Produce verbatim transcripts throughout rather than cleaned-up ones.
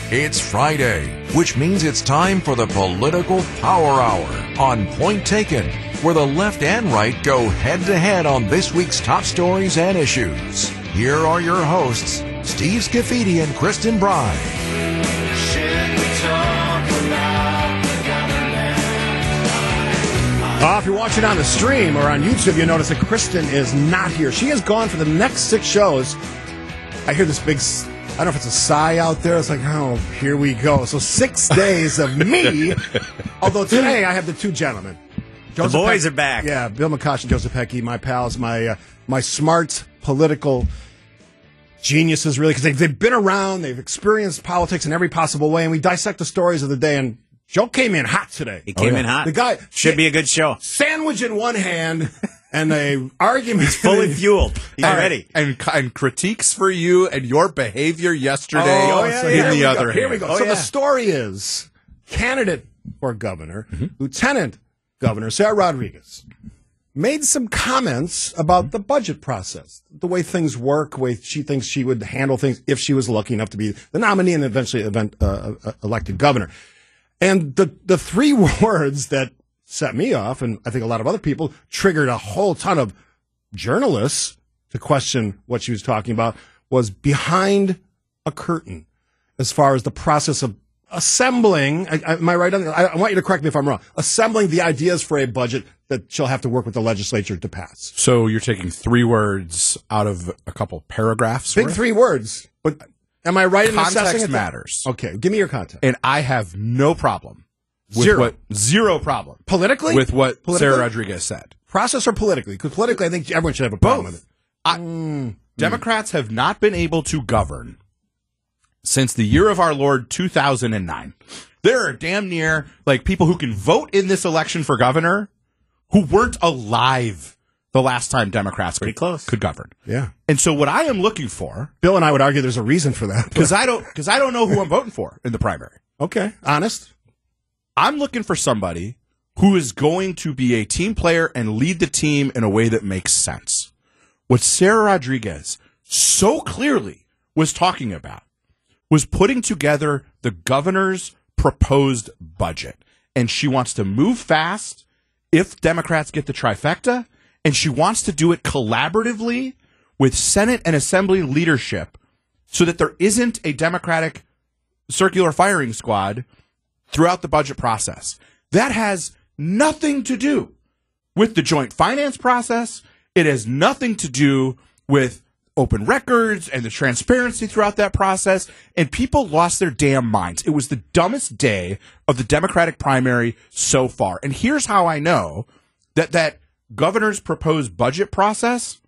It's Friday, which means it's time for the Political Power Hour on Point Taken, where the left and right go head-to-head on this week's top stories and issues. Here are your hosts, Steve Scafidi and Kristen Bry. Uh, if you're watching on the stream or on YouTube, you notice that Kristen is not here. She is gone for the next six shows. I hear this big, I don't know if it's a sigh out there. It's like, oh, here we go. So six days of me. Although today I have the two gentlemen. Joseph the boys Peck, are back. Yeah, Bill McCosh and Joseph Heckey, my pals, my uh, my smart political geniuses, really, because they've, they've been around, they've experienced politics in every possible way, and we dissect the stories of the day. And Joe came in hot today. He came oh, yeah. in hot. The guy should be a good show. Sandwich in one hand and a argument. He's fully fueled. He's and, ready. And, and critiques for you and your behavior yesterday oh, yeah, in yeah. the Here other go. hand. Here we go. Oh, so yeah. the story is candidate for governor, mm-hmm. Lieutenant Governor Sarah Rodriguez, made some comments about the budget process, the way things work, the way she thinks she would handle things if she was lucky enough to be the nominee and eventually event, uh, uh, elected governor. And the, the three words that set me off, and I think a lot of other people, triggered a whole ton of journalists to question what she was talking about, was behind a curtain as far as the process of assembling, I, I, am I right on that? I, I want you to correct me if I'm wrong, assembling the ideas for a budget that she'll have to work with the legislature to pass. So you're taking three words out of a couple paragraphs? Big worth? three words, but am I right in Context assessing it? matters. Okay, give me your context. And I have no problem with Zero. what zero problem Politically? with what Politically? Sarah Rodriguez said. Process or politically? Because politically, I think everyone should have a problem Both. with it. I, Mm. Democrats have not been able to govern since the year of our Lord two thousand nine. There are damn near like people who can vote in this election for governor who weren't alive the last time Democrats Pretty could, close. could govern. Yeah. And so what I am looking for, Bill and I would argue there's a reason for that. because I don't because I don't know who I'm voting for in the primary. Okay, honest. I'm looking for somebody who is going to be a team player and lead the team in a way that makes sense. What Sarah Rodriguez so clearly was talking about was putting together the governor's proposed budget. And she wants to move fast if Democrats get the trifecta, and she wants to do it collaboratively with Senate and Assembly leadership so that there isn't a Democratic circular firing squad throughout the budget process. That has nothing to do with the joint finance process. It has nothing to do with open records and the transparency throughout that process. And people lost their damn minds. It was the dumbest day of the Democratic primary so far. And here's how I know that that governor's proposed budget process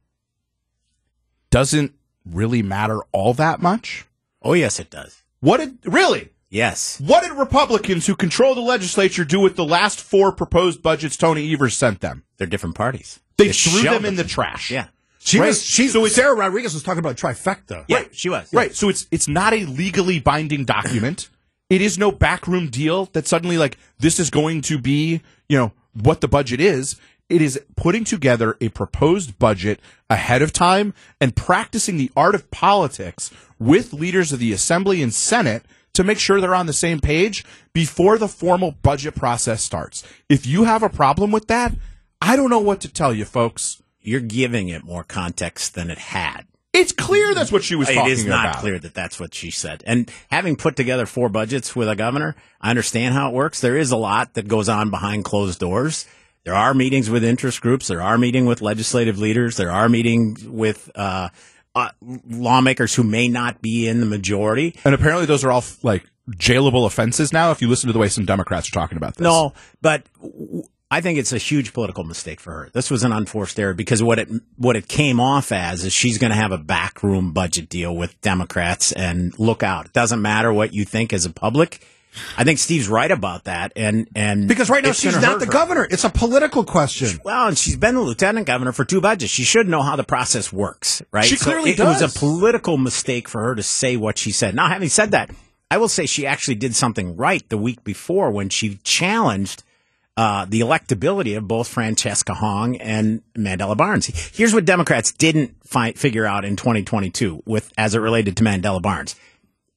doesn't really matter all that much. Oh, yes, it does. What did, really? Yes. What did Republicans who control the legislature do with the last four proposed budgets Tony Evers sent them? They're different parties. They, They threw shelved them in the trash. Yeah. She Right. was. She, So it's- Sarah Rodriguez was talking about trifecta. Yeah, Right. she was. Right. So it's it's not a legally binding document. It is no backroom deal that suddenly like this is going to be, you know, what the budget is. It is putting together a proposed budget ahead of time and practicing the art of politics with leaders of the Assembly and Senate to make sure they're on the same page before the formal budget process starts. If you have a problem with that, I don't know what to tell you, folks. You're giving it more context than it had. It's clear that's what she was talking about. It is not clear that that's what she said. And having put together four budgets with a governor, I understand how it works. There is a lot that goes on behind closed doors. There are meetings with interest groups. There are meetings with legislative leaders. There are meetings with uh, uh, lawmakers who may not be in the majority. And apparently those are all like jailable offenses now if you listen to the way some Democrats are talking about this. No, but w- I think it's a huge political mistake for her. This was an unforced error because what it what it came off as is she's going to have a backroom budget deal with Democrats, and look out. It doesn't matter what you think as a public. I think Steve's right about that, and and Because right now it's she's gonna not hurt the her. governor. It's a political question. Well, and she's been the lieutenant governor for two budgets. She should know how the process works, right? She So clearly it, it was does. a political mistake for her to say what she said. Now, having said that, I will say she actually did something right the week before when she challenged uh, the electability of both Francesca Hong and Mandela Barnes. Here's what Democrats didn't find, figure out in twenty twenty-two with as it related to Mandela Barnes.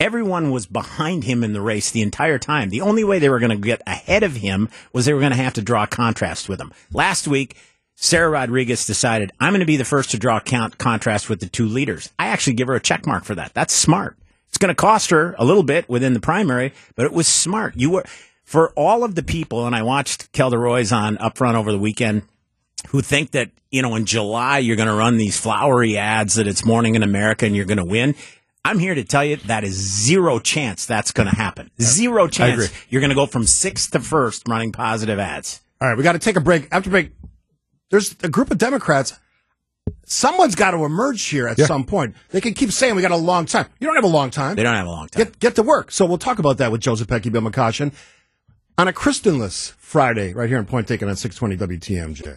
Everyone was behind him in the race the entire time. The only way they were going to get ahead of him was they were going to have to draw a contrast with him. Last week, Sarah Rodriguez decided, I'm going to be the first to draw a count contrast with the two leaders. I actually give her a check mark for that. That's smart. It's going to cost her a little bit within the primary, but it was smart. You were, for all of the people, and I watched Kelda Roys on Upfront over the weekend, who think that, you know, in July you're going to run these flowery ads that it's Morning in America and you're going to win. I'm here to tell you that is zero chance that's going to happen. Zero chance you're going to go from sixth to first running positive ads. All right, we got to take a break. After break, there's a group of Democrats. Someone's got to emerge here at yeah. some point. They can keep saying we got a long time. You don't have a long time. They don't have a long time. Get get to work. So we'll talk about that with Joseph Pecky, Bill McCoshen, on a Christianless Friday right here in Point Taken on six twenty W T M J.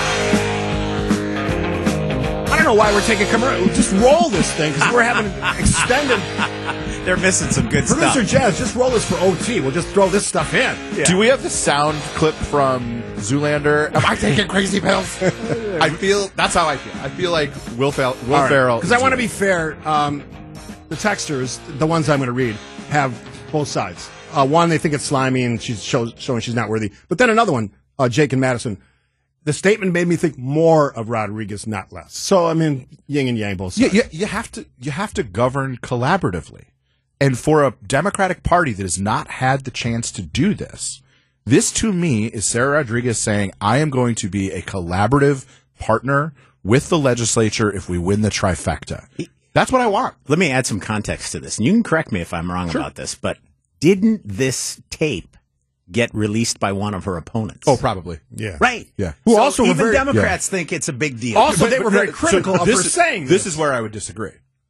I don't know why we're taking commercial. Just roll this thing because we're having extended. They're missing some good Producer stuff. Producer Jazz, just roll this for O T. We'll just throw this stuff in. Yeah. Do we have the sound clip from Zoolander? Am I taking crazy pills? I feel that's how I feel. I feel like Will, Fel- Will right. Ferrell. Because I want to be fair. Um, the texters, the ones I'm going to read, have both sides. Uh, one, they think it's slimy and she's shows, showing she's not worthy. But then another one, uh, Jake and Madison. The statement made me think more of Rodriguez, not less. So I mean, yin and yang, both sides. Yeah, you, you have to you have to govern collaboratively, and for a Democratic Party that has not had the chance to do this, this to me is Sarah Rodriguez saying, "I am going to be a collaborative partner with the legislature if we win the trifecta." That's what I want. Let me add some context to this, and you can correct me if I'm wrong Sure. about this, but didn't this tape get released by one of her opponents? Oh, probably. Yeah. Right. Yeah. Who So also were even very- Democrats think it's a big deal. Also, But- they were but- very so critical of this her is- saying this. this. is where I would disagree.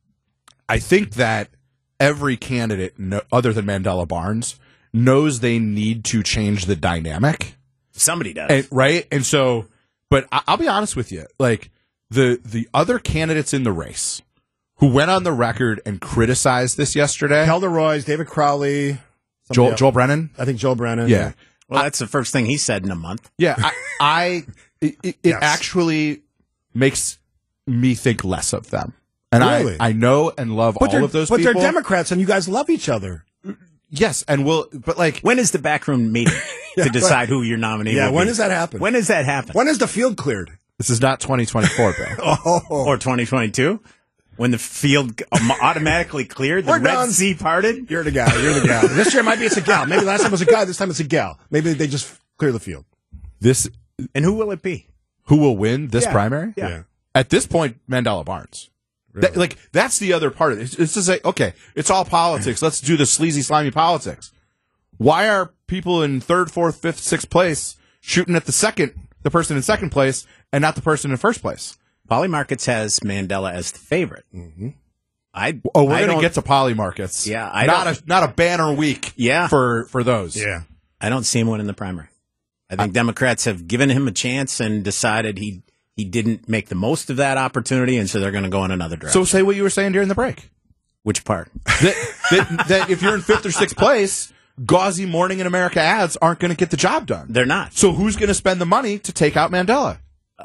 I think that every candidate, no, other than Mandela Barnes, knows they need to change the dynamic. Somebody does. And, right? And so, but I, I'll be honest with you. Like, the the other candidates in the race who went on the record and criticized this yesterday, Kelda Roys, David Crowley, somebody Joel, else. Joel Brennan. I think Joel Brennan. Yeah. well, that's the first thing he said in a month. Yeah. I, I it, it, it Yes. actually makes me think less of them. And Really? I, I know and love But all they're, of those but people. they're Democrats, and you guys love each other. Yes, and we'll, but like, When is the backroom meeting to decide who your nominee Yeah, will when be? does that happen? When does that happen? When is the field cleared? this is not twenty twenty-four, Bill. Oh, Or twenty twenty-two? When the field automatically cleared, the We're Red done. Sea parted? you're the guy. You're the guy. This year might be it's a gal. Maybe last time it was a guy. This time it's a gal. Maybe they just clear the field. This, And who will it be? who will win this Yeah. primary? Yeah. Yeah. At this point, Mandela Barnes. That, like, that's the other part of it. It's, it's to say, okay, it's all politics. Let's do the sleazy, slimy politics. Why are people in third, fourth, fifth, sixth place shooting at the second, the person in second place, and not the person in first place? Poly Markets has Mandela as the favorite. Mm-hmm. I Oh, we're I going to don't- get to poly markets. Yeah, I not don't- a not a banner week. Yeah. for for those. Yeah. I don't see him winning the primary. I think Democrats have given him a chance and decided he he didn't make the most of that opportunity, and so they're going to go in another direction. So say what you were saying during the break. Which part? that, that, that if you're in fifth or sixth place, gauzy Morning in America ads aren't going to get the job done. They're not. So who's going to spend the money to take out Mandela?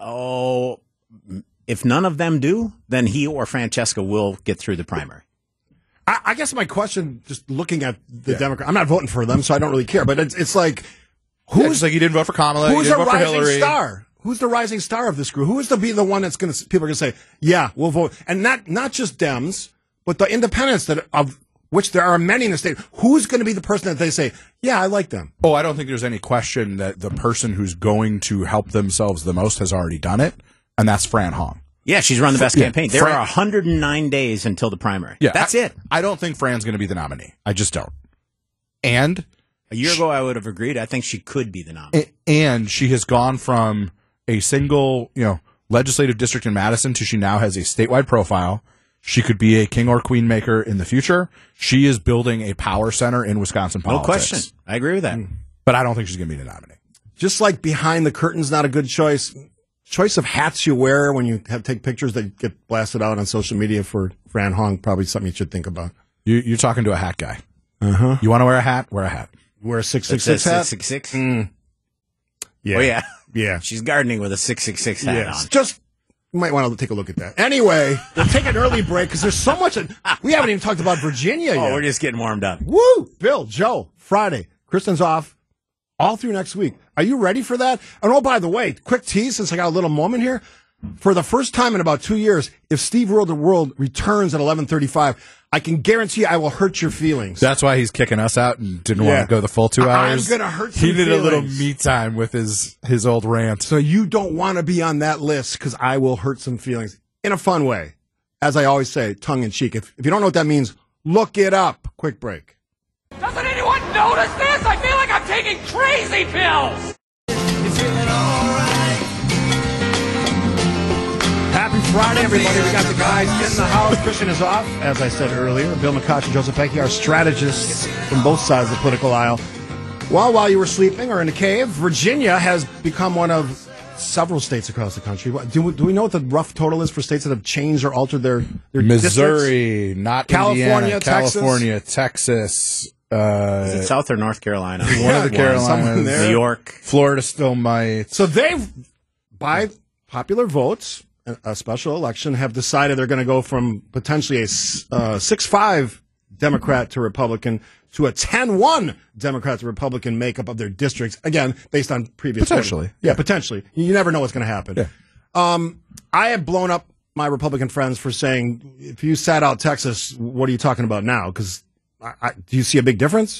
Oh, if none of them do, then he or Francesca will get through the primary. I, I guess my question, just looking at the Democrat, I'm not voting for them, so I don't really care. But it's, it's like, Who's who's like you didn't vote for Kamala? who's you the didn't vote for rising Hillary. star? Who's the rising star of this group? Who is to be the one that's going to people are going to say, yeah, we'll vote, and not not just Dems, but the independents that of which there are many in the state. Who's going to be the person that they say, yeah, I like them? Oh, I don't think there's any question that the person who's going to help themselves the most has already done it, and that's Fran Hong. Yeah, she's run the best Yeah, campaign. There Fran- are one hundred nine days until the primary. Yeah, That's I, it. I don't think Fran's going to be the nominee. I just don't. And A year ago, I would have agreed. I think she could be the nominee. and she has gone from a single, you know, legislative district in Madison to she now has a statewide profile. She could be a king or queen maker in the future. She is building a power center in Wisconsin No politics. question. I agree with that. But I don't think she's going to be the nominee. Just like behind the curtain's not a good choice. Choice of hats you wear when you have take pictures that get blasted out on social media for Fran Hong, probably something you should think about. You, you're talking to a hat guy. Uh huh. You want to wear a hat? Wear a hat. Wear a six It six says six hat. six six six. Mm. Yeah. Oh, yeah. Yeah. She's gardening with a six six six hat Yes. on. Just You might want to take a look at that. Anyway, we'll take an early break because there's so much. We haven't even talked about Virginia yet. Oh, we're just getting warmed up. Woo! Bill, Joe, Friday. Kristen's off all through next week. Are you ready for that? And oh, by the way, quick tease since I got a little moment here. For the first time in about two years, if Steve World the World returns at eleven thirty-five, I can guarantee I will hurt your feelings. That's why he's kicking us out and didn't Yeah. want to go the full two hours. I'm going to hurt some He did feelings. a little me time with his, his old rant. So you don't want to be on that list because I will hurt some feelings in a fun way. As I always say, tongue in cheek. If, if you don't know what that means, look it up. Quick break. Doesn't anyone notice this? I feel like I'm taking crazy pills. Happy Friday, everybody. We got the guys in the house. Christian is off, as I said earlier. Bill McCutcheon and Joseph Pecky, our strategists from both sides of the political aisle. Well, while you were sleeping or in a cave, Virginia has become one of several states across the country. What- Do, we- do we know what the rough total is for states that have changed or altered their, their districts? Missouri, not California, Indiana, Texas? California, Texas, uh, Is it South or North Carolina? one Yeah, of the well, someone Carolinas, there. New York. Florida still might. So they've, by popular votes, a- a special election, have decided they're going to go from potentially a uh, six five Democrat to Republican to a ten one Democrat to Republican makeup of their districts. Again, based on previous Potentially, voting. Yeah, yeah. potentially. You never know what's going to happen. Yeah. Um, I have blown up my Republican friends for saying, if you sat out Texas, what are you talking about now? Because I, I, do you see a big difference?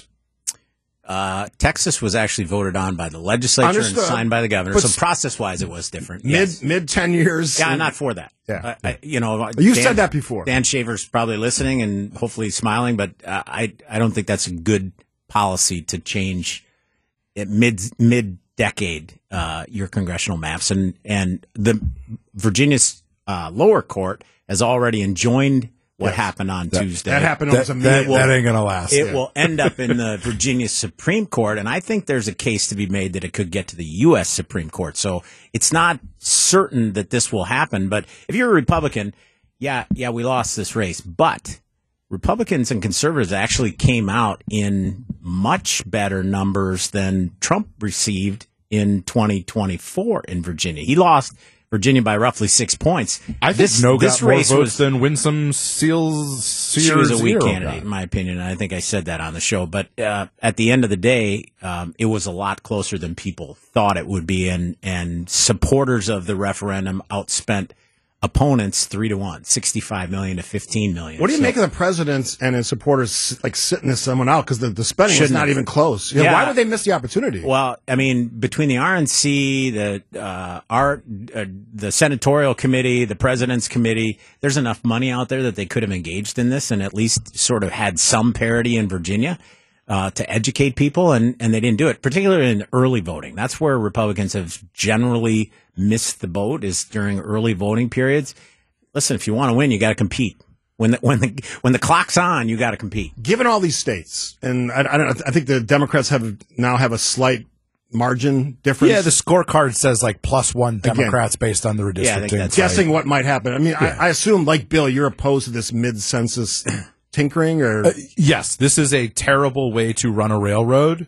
Uh, Texas was actually voted on by the legislature Understood. and signed by the governor. But So process-wise, it was different. Mid Yes. mid ten years. Yeah, I'm not for that. Yeah. I, I, you know, You Dan- said that before. Dan Shaver's probably listening and hopefully smiling, but uh, I I don't think that's a good policy to change at mid mid decade uh, your congressional maps. And and the Virginia's uh, lower court has already enjoined what happened on Tuesday. That happened That, almost that, immediately. that ain't gonna last. It will end up in the Virginia Supreme Court, and I think there's a case to be made that it could get to the U S Supreme Court. So it's not certain that this will happen, but if you're a Republican, yeah, yeah, we lost this race, but Republicans and conservatives actually came out in much better numbers than Trump received in twenty twenty-four in Virginia. He lost Virginia by roughly six points. I think this, no this got more race votes was than Winsome Seals. she was a weak Sears candidate, got. in my opinion. And I think I said that on the show. But uh, at the end of the day, um, it was a lot closer than people thought it would be. And, and supporters of the referendum outspent opponents three to one, sixty-five million to fifteen million. What do you So- make of the president and his supporters like sitting someone out because the, the spending was Shouldn't not have. even close? Yeah, Yeah. Why would they miss the opportunity? Well, I mean, between the R N C, the uh, our, uh, the senatorial committee, the president's committee, there's enough money out there that they could have engaged in this and at least sort of had some parity in Virginia uh, to educate people, and, and they didn't do it, particularly in early voting. That's where Republicans have generally missed the boat, is during early voting periods. Listen, if you want to win, you got to compete. When the when the when the clock's on, you got to compete. Given all these states, and I, I don't, I think the Democrats have now have a slight margin difference. Yeah, the scorecard says like plus one Democrats based on the redistricting. Yeah, I think that's guessing what might happen. I mean, I, I assume, like Bill, you're opposed to this mid-census tinkering, or Uh, yes, this is a terrible way to run a railroad,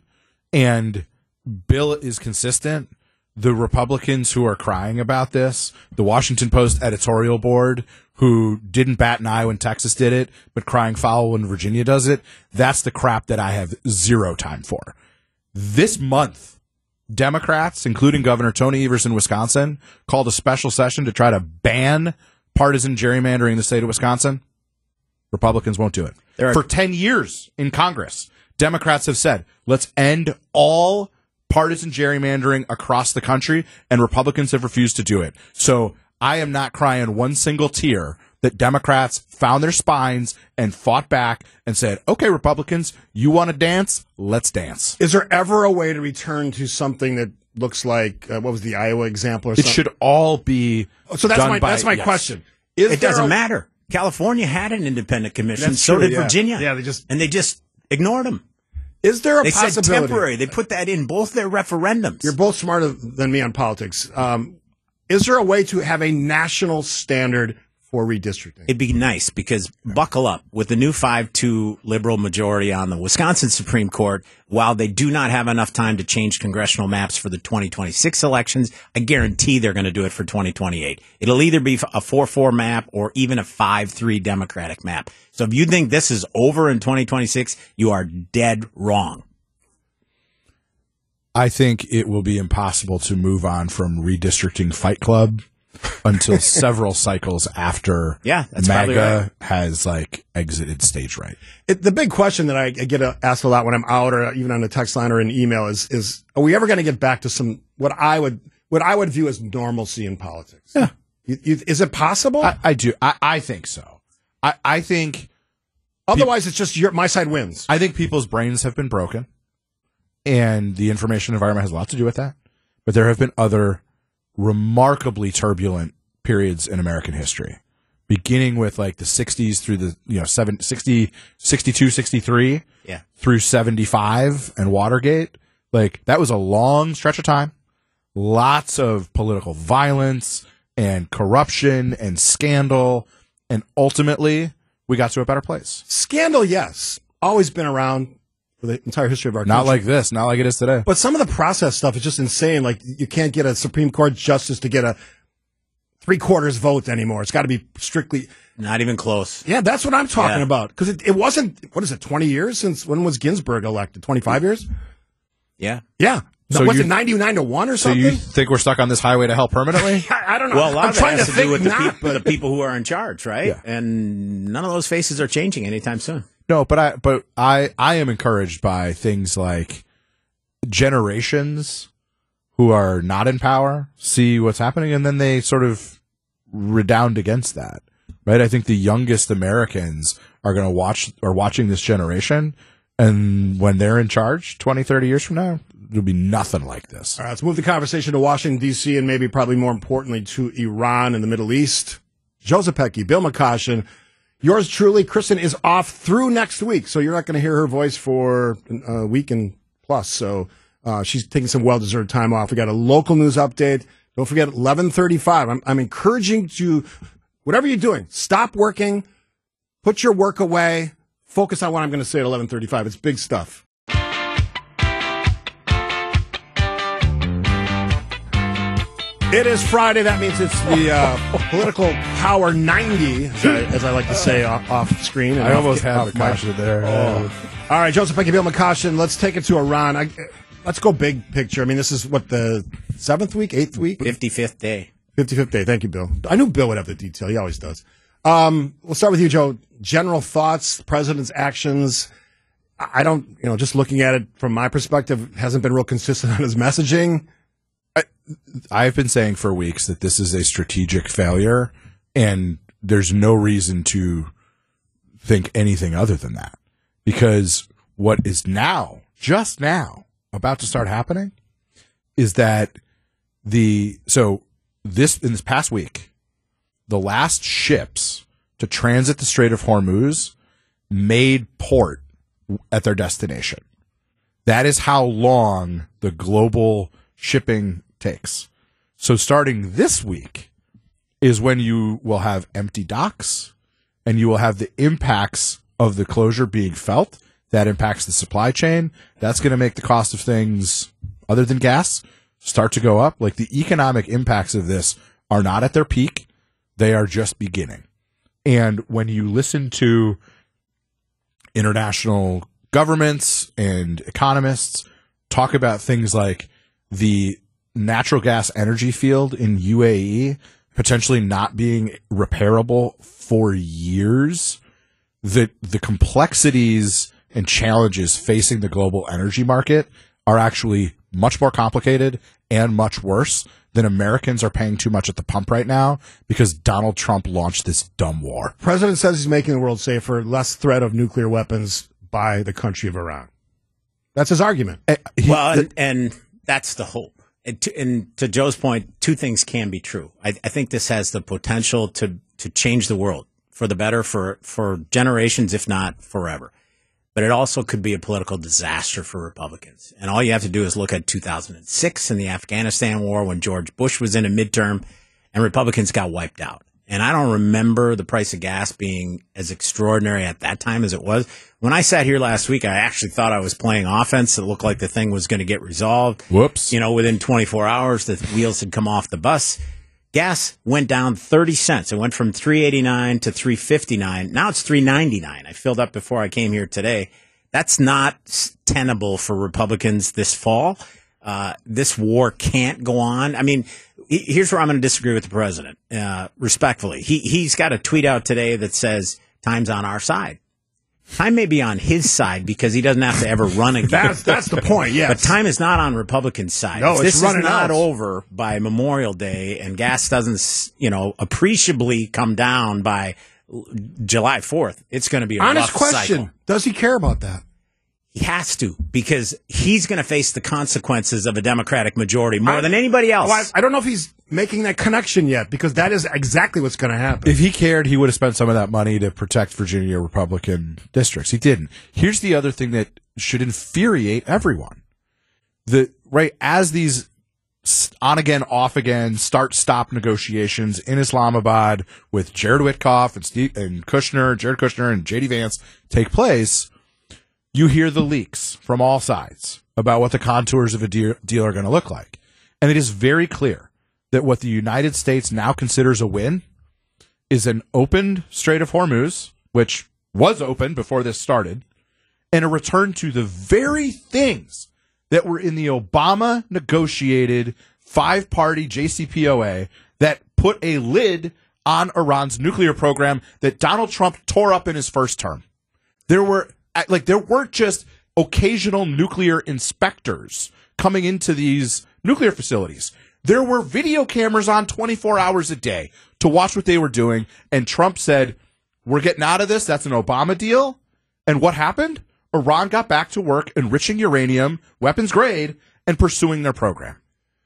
and Bill is consistent. The Republicans who are crying about this, the Washington Post editorial board who didn't bat an eye when Texas did it, but crying foul when Virginia does it, that's the crap that I have zero time for. This month, Democrats, including Governor Tony Evers in Wisconsin, called a special session to try to ban partisan gerrymandering in the state of Wisconsin. Republicans won't do it. There are- For ten years in Congress, Democrats have said, let's end all partisan gerrymandering across the country, and Republicans have refused to do it. So I am not crying one single tear that Democrats found their spines and fought back and said, okay, Republicans, you want to dance? Let's dance. is there ever a way to return to something that looks like uh, what was the Iowa example? Or It something? should all be So that's done my by- that's my yes. question. Is It there doesn't a- matter. California had an independent commission. That's so true, did yeah. Virginia. Yeah, they just- and they just ignored them. Is there a They said possibility? temporary. They put that in both their referendums. You're both smarter than me on politics. Um, is there a way to have a national standard for redistricting. It'd be nice because buckle up with the new five two liberal majority on the Wisconsin Supreme Court. While they do not have enough time to change congressional maps for the twenty twenty-six elections, I guarantee they're going to do it for twenty twenty-eight. It'll either be a four four map or even a five three Democratic map. So if you think this is over in twenty twenty-six, you are dead wrong. I think it will be impossible to move on from redistricting Fight Club until several cycles after yeah, that's probably MAGA right. has like exited stage right. It, the big question that I, I get asked a lot when I'm out or even on the text line or an email is, is are we ever going to get back to some what I would what I would view as normalcy in politics? Yeah. You, you, is it possible? I, I do. I, I think so. I, I think Otherwise, it's just your, my side wins. I think people's brains have been broken, and the information environment has a lot to do with that. But there have been other remarkably turbulent periods in American history, beginning with like the sixties through the, you know, seven, sixty, sixty-two, sixty-three Yeah. through seventy-five and Watergate. Like that was a long stretch of time. Lots of political violence and corruption and scandal. And ultimately we got to a better place. Scandal, yes. Always been around for the entire history of our Not country. like this, not like it is today. But some of the process stuff is just insane. Like, you can't get a Supreme Court justice to get a three-quarters vote anymore. It's got to be strictly... Not even close. Yeah, that's what I'm talking Yeah. about. Because it, it wasn't, what is it, twenty years since, when was Ginsburg elected? twenty-five years? Yeah. Yeah. So What's you- it, ninety-nine to one or So something? you think we're stuck on this highway to hell permanently? I, I don't know. Well, a lot I'm of it trying has to to, think do with the, not, peop- but the people who are in charge, right? Yeah. And none of those faces are changing anytime soon. No, but I but I I am encouraged by things like generations who are not in power see what's happening and then they sort of redound against that. Right? I think the youngest Americans are going to watch are watching this generation, and when they're in charge twenty, thirty years from now, it'll be nothing like this. All right, let's move the conversation to Washington, D C, and maybe probably more importantly to Iran and the Middle East. Joe Zepecki, Bill McCoshen, yours truly. Kristen is off through next week, so you're not going to hear her voice for a week and plus. So uh, she's taking some well-deserved time off. We got a local news update. Don't forget, eleven thirty-five. I'm, I'm encouraging you, whatever you're doing, stop working, put your work away, focus on what I'm going to say at eleven thirty-five. It's big stuff. It is Friday. That means it's the uh, political power ninety, as I, as I like to say off, off screen. And I off, almost had off mic. McCoshen there. Oh. All right, Joseph Becky, Bill McCoshen. Let's take it to Iran. I, let's go big picture. I mean, this is what, the seventh week, eighth week, fifty-fifth day. fifty-fifth day. Thank you, Bill. I knew Bill would have the detail. He always does. Um, we'll start with you, Joe. General thoughts, the president's actions. I I don't, you know, just looking at it from my perspective, hasn't been real consistent on his messaging. I've been saying for weeks that this is a strategic failure, and there's no reason to think anything other than that. Because what is now, just now, about to start happening is that the, so this, in this past week, the last ships to transit the Strait of Hormuz made port at their destination. That is how long the global shipping takes. So starting this week is when you will have empty docks and you will have the impacts of the closure being felt. That impacts the supply chain. That's going to make the cost of things other than gas start to go up. Like, the economic impacts of this are not at their peak. They are just beginning. And when you listen to international governments and economists talk about things like the natural gas energy field in U A E potentially not being repairable for years, the the complexities and challenges facing the global energy market are actually much more complicated and much worse than Americans are paying too much at the pump right now because Donald Trump launched this dumb war. President says he's making the world safer, less threat of nuclear weapons by the country of Iran. That's his argument. Uh, he- Well, the- and, and that's the hope. And to, and to Joe's point, two things can be true. I, I think this has the potential to to change the world for the better for, for generations, if not forever. But it also could be a political disaster for Republicans. And all you have to do is look at two thousand six and the Afghanistan war when George Bush was in a midterm and Republicans got wiped out. And I don't remember the price of gas being as extraordinary at that time as it was. When I sat here last week, I actually thought I was playing offense. It looked like the thing was going to get resolved. Whoops. You know, within twenty-four hours, the wheels had come off the bus. Gas went down thirty cents. It went from three eighty-nine to three fifty-nine. Now it's three ninety-nine. I filled up before I came here today. That's not tenable for Republicans this fall. Uh, this war can't go on. I mean, here's where I'm going to disagree with the president, uh, respectfully. He, he's got a tweet out today that says, time's on our side. Time may be on his side because he doesn't have to ever run again. That's that's the point, yes. But time is not on Republican side. No, it's this running is not out. over by Memorial Day and gas doesn't, you know, appreciably come down by July fourth. It's going to be a Honest rough question. cycle. Does he care about that? He has to, because he's going to face the consequences of a Democratic majority more I, than anybody else. Well, I, I don't know if he's making that connection yet, because that is exactly what's going to happen. If he cared, he would have spent some of that money to protect Virginia Republican districts. He didn't. Here's the other thing that should infuriate everyone. The right as these on again, off again, start stop negotiations in Islamabad with Jared Witkoff and Steve and Kushner, Jared Kushner and J D Vance take place, you hear the leaks from all sides about what the contours of a deal, deal are going to look like. And it is very clear that what the United States now considers a win is an opened Strait of Hormuz, which was open before this started, and a return to the very things that were in the Obama negotiated five-party J C P O A that put a lid on Iran's nuclear program that Donald Trump tore up in his first term. There were Like, there weren't just occasional nuclear inspectors coming into these nuclear facilities. There were video cameras on twenty-four hours a day to watch what they were doing. And Trump said, we're getting out of this. That's an Obama deal. And what happened? Iran got back to work enriching uranium, weapons grade, and pursuing their program.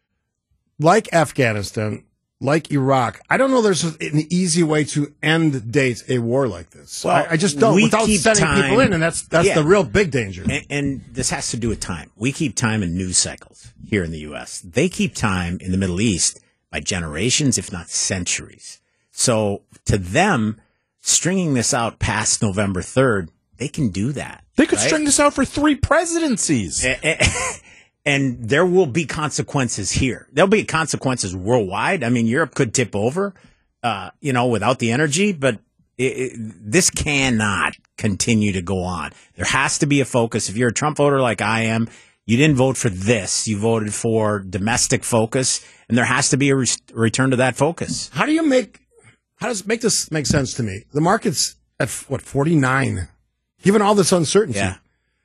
Like Afghanistan, like Iraq, I don't know there's an easy way to end date a war like this. Well, I, I just don't, we without keep sending time, people in, and that's that's yeah. the real big danger. And, and this has to do with time. We keep time in news cycles here in the U S. They keep time in the Middle East by generations, if not centuries. So to them, stringing this out past November third, they can do that. They could right? string this out for three presidencies. And there will be consequences here. There'll be consequences worldwide. I mean, Europe could tip over, uh, you know, without the energy, but it, it, this cannot continue to go on. There has to be a focus. If you're a Trump voter like I am, you didn't vote for this. You voted for domestic focus, and there has to be a re- return to that focus. How do you make, how does make this make sense to me? The market's at, what, forty-nine, given all this uncertainty. Yeah.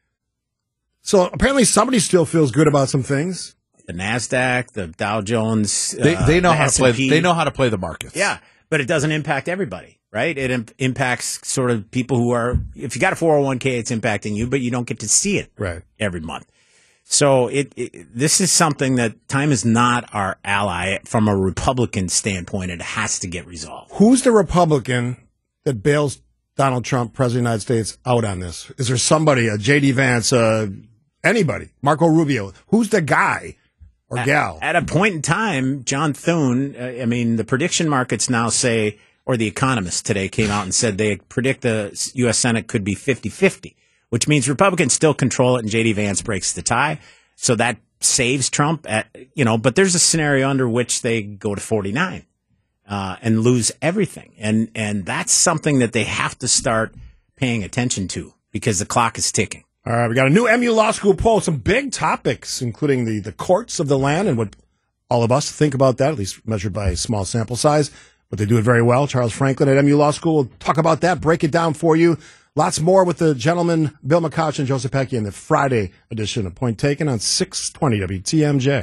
So apparently somebody still feels good about some things. The NASDAQ, the Dow Jones, They uh, they know the how S and P. to play. They know how to play the markets. Yeah, but it doesn't impact everybody, right? It imp- impacts sort of people who are. If you got a four oh one k, it's impacting you, but you don't get to see it Right. every month. So it, it this is something that time is not our ally from a Republican standpoint. It has to get resolved. Who's the Republican that bails Donald Trump, President of the United States, out on this? Is there somebody, a J D Vance, uh, anybody, Marco Rubio? Who's the guy or gal? At, at a point in time, John Thune, uh, I mean, the prediction markets now say, or the Economist today came out and said they predict the U S Senate could be fifty-fifty, which means Republicans still control it and J D Vance breaks the tie. So that saves Trump, at, you know, but there's a scenario under which they go to forty-nine uh, and lose everything. And, and that's something that they have to start paying attention to because the clock is ticking. All right, we got a new M U Law School poll, some big topics, including the, the courts of the land and what all of us think about that, at least measured by a small sample size. But they do it very well. Charles Franklin at M U Law School will talk about that, break it down for you. Lots more with the gentlemen, Bill McCutcheon and Joseph Pecky in the Friday edition of Point Taken on six twenty W T M J.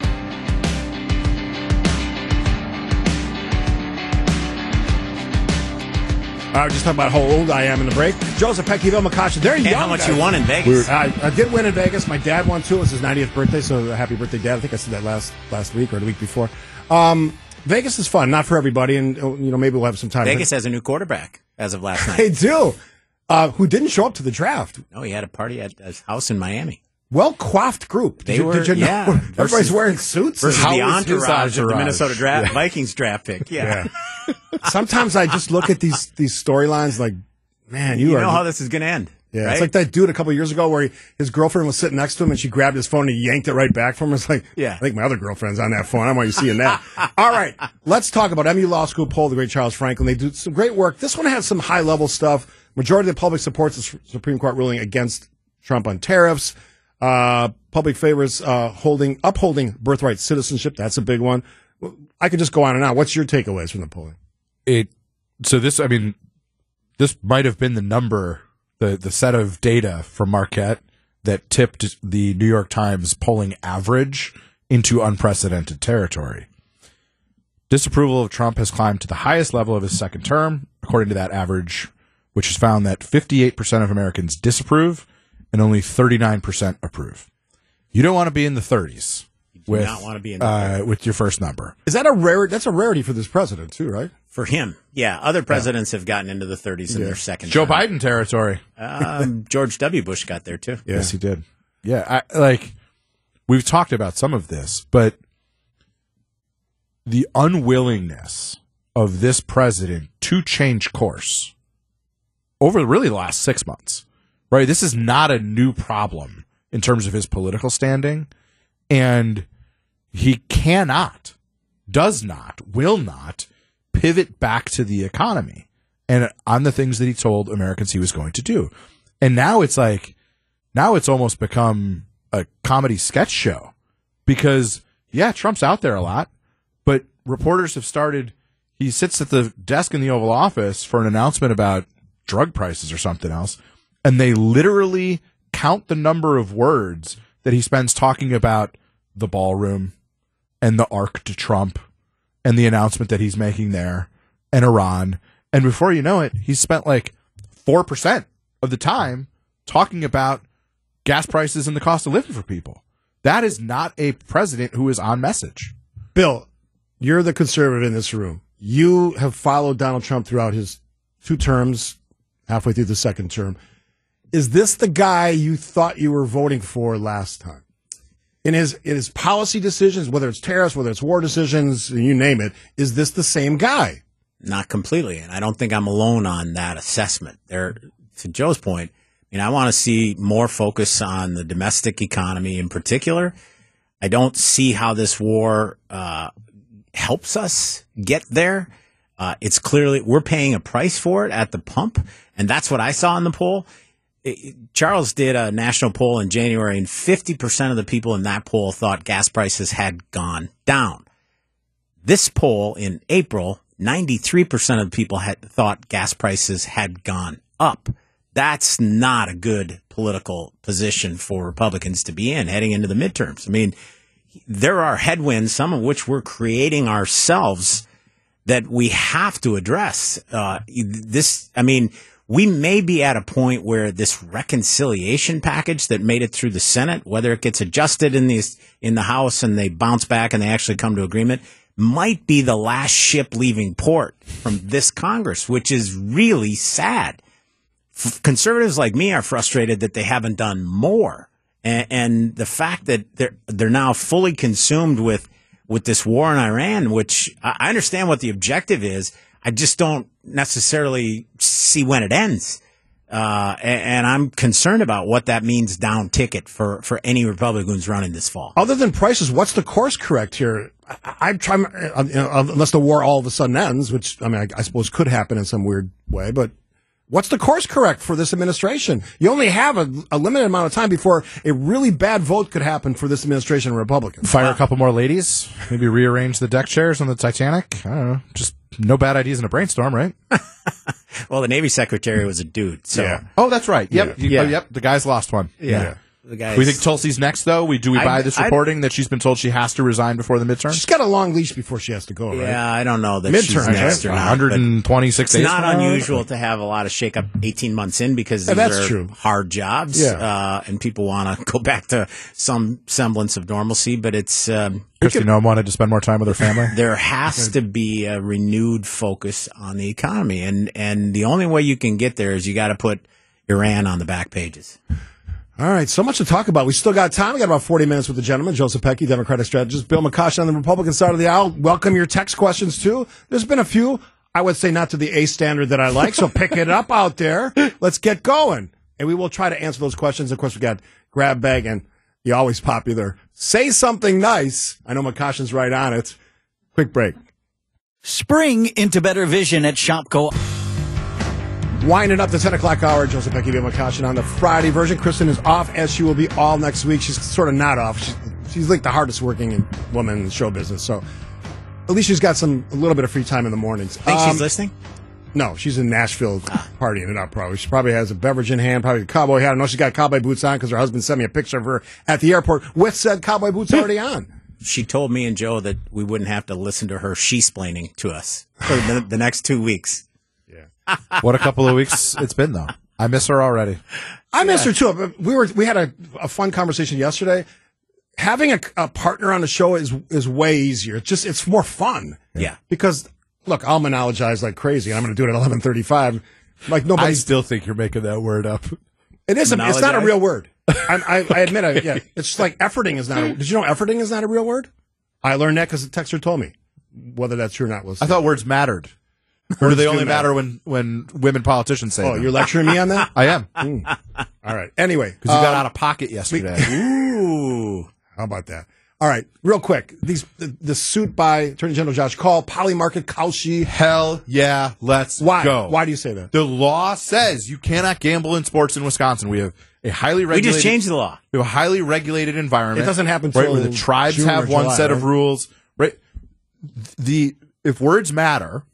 I was just talking about how old I am in the break. Joseph Pecky, Bill McCutcheon, they're And young. how much guys. you won in Vegas. I, I did win in Vegas. My dad won too. It was his ninetieth birthday, so happy birthday, Dad. I think I said that last last week or the week before. Um, Vegas is fun, not for everybody, and you know maybe we'll have some time. Vegas has a new quarterback as of last night. They do. Uh, who didn't show up to the draft? No, he had a party at his house in Miami. Well coiffed group. Did They you, were, did you know? yeah. Everybody's Versus- wearing suits. Versus How the was his entourage of the entourage? Minnesota draft, Yeah. Vikings draft pick. Yeah. Yeah. sometimes I just look at these these storylines like, man, you, You are. know how this is going to end. yeah, right? it's like that dude a couple of years ago where he, his girlfriend was sitting next to him and she grabbed his phone and he yanked it right back from him. It's like, Yeah. I think my other girlfriend's on that phone. I don't want you seeing that. All right, let's talk about M U Law School poll, the great Charles Franklin. They do some great work. This one has some high level stuff. Majority of the public supports the Supreme Court ruling against Trump on tariffs. Uh, public favors uh, holding upholding birthright citizenship. That's a big one. I could just go on and on. What's your takeaways from the polling? It so this I mean this might have been the number the the set of data from Marquette that tipped the New York Times polling average into unprecedented territory. Disapproval of Trump has climbed to the highest level of his second term, according to that average, which has found that fifty-eight percent of Americans disapprove and only thirty-nine percent approve. You don't want to be in the thirties. do With, not want to be in the uh, with your first number. Is that a rare? That's a rarity for this president too, right? For him, yeah. Other presidents have gotten into the thirties in Yeah. their second Joe term. Biden territory. Um, George W. Bush got there, too. Yeah. Yes, he did. Yeah, I, like we've talked about some of this, but the unwillingness of this president to change course over really the last six months, right? This is not a new problem in terms of his political standing, and he cannot, does not, will not pivot back to the economy and on the things that he told Americans he was going to do. And now it's like, now it's almost become a comedy sketch show because, yeah, Trump's out there a lot, but reporters have started, he sits at the desk in the Oval Office for an announcement about drug prices or something else, and they literally count the number of words that he spends talking about the ballroom and the arc to Trump and the announcement that he's making there and Iran. And before you know it, he's spent like four percent of the time talking about gas prices and the cost of living for people. That is not a president who is on message. Bill, you're the conservative in this room. You have followed Donald Trump throughout his two terms, halfway through the second term. Is this the guy you thought you were voting for last time? In his in his policy decisions, whether it's tariffs, whether it's war decisions, you name it, is this the same guy? Not completely, and I don't think I'm alone on that assessment. There, to Joe's point, I mean, I want to see more focus on the domestic economy in particular. I don't see how this war uh, helps us get there. Uh, it's clearly we're paying a price for it at the pump, and that's what I saw in the poll. It, Charles did a national poll in January, and fifty percent of the people in that poll thought gas prices had gone down. This poll in April, ninety-three percent of the people had thought gas prices had gone up. That's not a good political position for Republicans to be in heading into the midterms. I mean, there are headwinds, some of which we're creating ourselves, that we have to address. Uh, this, I mean, we may be at a point where this reconciliation package that made it through the Senate, whether it gets adjusted in the, in the House and they bounce back and they actually come to agreement, might be the last ship leaving port from this Congress, which is really sad. F- conservatives like me are frustrated that they haven't done more. And, and the fact that they're, they're now fully consumed with, with this war in Iran, which I I understand what the objective is. I just don't necessarily see when it ends. Uh, and, and I'm concerned about what that means down ticket for, for any Republican who's running this fall. Other than prices, what's the course correct here? I, I'm trying, uh, you know, unless the war all of a sudden ends, which I mean, I, I suppose could happen in some weird way, but what's the course correct for this administration? You only have a, a limited amount of time before a really bad vote could happen for this administration and Republicans. Fire a couple more ladies, maybe rearrange the deck chairs on the Titanic. I don't know. Just no bad ideas in a brainstorm, right? Well, the Navy Secretary was a dude, so Yeah. Oh, that's right. Yep. Yeah. You- oh, Yeah. yep. The guy's lost one. yeah. The guy. We think Tulsi's next, though. We do we I- buy this I- reporting that she's been told she has to resign before the midterm? She's got a long leash before she has to go, right? Yeah, I don't know that Midterms, she's right? next or not. one but hundred twenty-six It's days. not from now? unusual to have a lot of shakeup eighteen months in because Yeah, these that's are true. hard jobs, Yeah. uh, and people want to go back to some semblance of normalcy. But it's um, Kristi Noem wanted to spend more time with her family. there has to be a renewed focus on the economy, and and the only way you can get there is you got to put Iran on the back pages. All right, so much to talk about. We still got time. We got about forty minutes with the gentleman, Joseph Pecky, Democratic strategist, Bill McCoshen on the Republican side of the aisle. Welcome your text questions, too. There's been a few. I would say not to the A standard that I like, so pick it up out there. Let's get going. And we will try to answer those questions. Of course, we got Grab Bag and the always popular Say Something Nice. I know McCoshen's right on it. Quick break. Spring into better vision at Shopko. Winding up the ten o'clock hour, Joseph Becky McCoshen on the Friday version. Kristen is off, as she will be all next week. She's sort of not off. She's, she's like the hardest working woman in show business. So at least she's got some a little bit of free time in the mornings. Think Um, she's listening? No, she's in Nashville partying it up probably. She probably has a beverage in hand, probably a cowboy hat. I know she's got cowboy boots on because her husband sent me a picture of her at the airport with said cowboy boots already on. She told me and Joe that we wouldn't have to listen to her she-splaining to us for the, the next two weeks. What a couple of weeks it's been, though. I miss her already. I miss her too. But we were we had a, a fun conversation yesterday. Having a, a partner on the show is is way easier. It's just it's more fun. Yeah. Because look, I'll monologize like crazy, and I'm going to do it at eleven thirty-five. Like nobody. I still think you're making that word up. It isn't. It's not a Monologize? real word. I, I, I admit it. Yeah. It's just like efforting is not. A, did you know efforting is not a real word? I learned that because the texter told me. Whether that's true or not was. I thought words mattered. Or do they do only matter. matter when, when women politicians say Oh, them? you're lecturing me on that? I am. Mm. All right. Anyway, Because you got um, out of pocket yesterday. Ooh. How about that? All right, real quick. These the, the suit by Attorney General Josh Call, Polymarket, Kalshi. Hell yeah, let's Why? go. Why do you say that? The law says you cannot gamble in sports in Wisconsin. We have a highly We regulated. just changed the law. We have a highly regulated environment. It doesn't happen right till where the tribes June have or one July, set of right? rules. Right. The if words matter,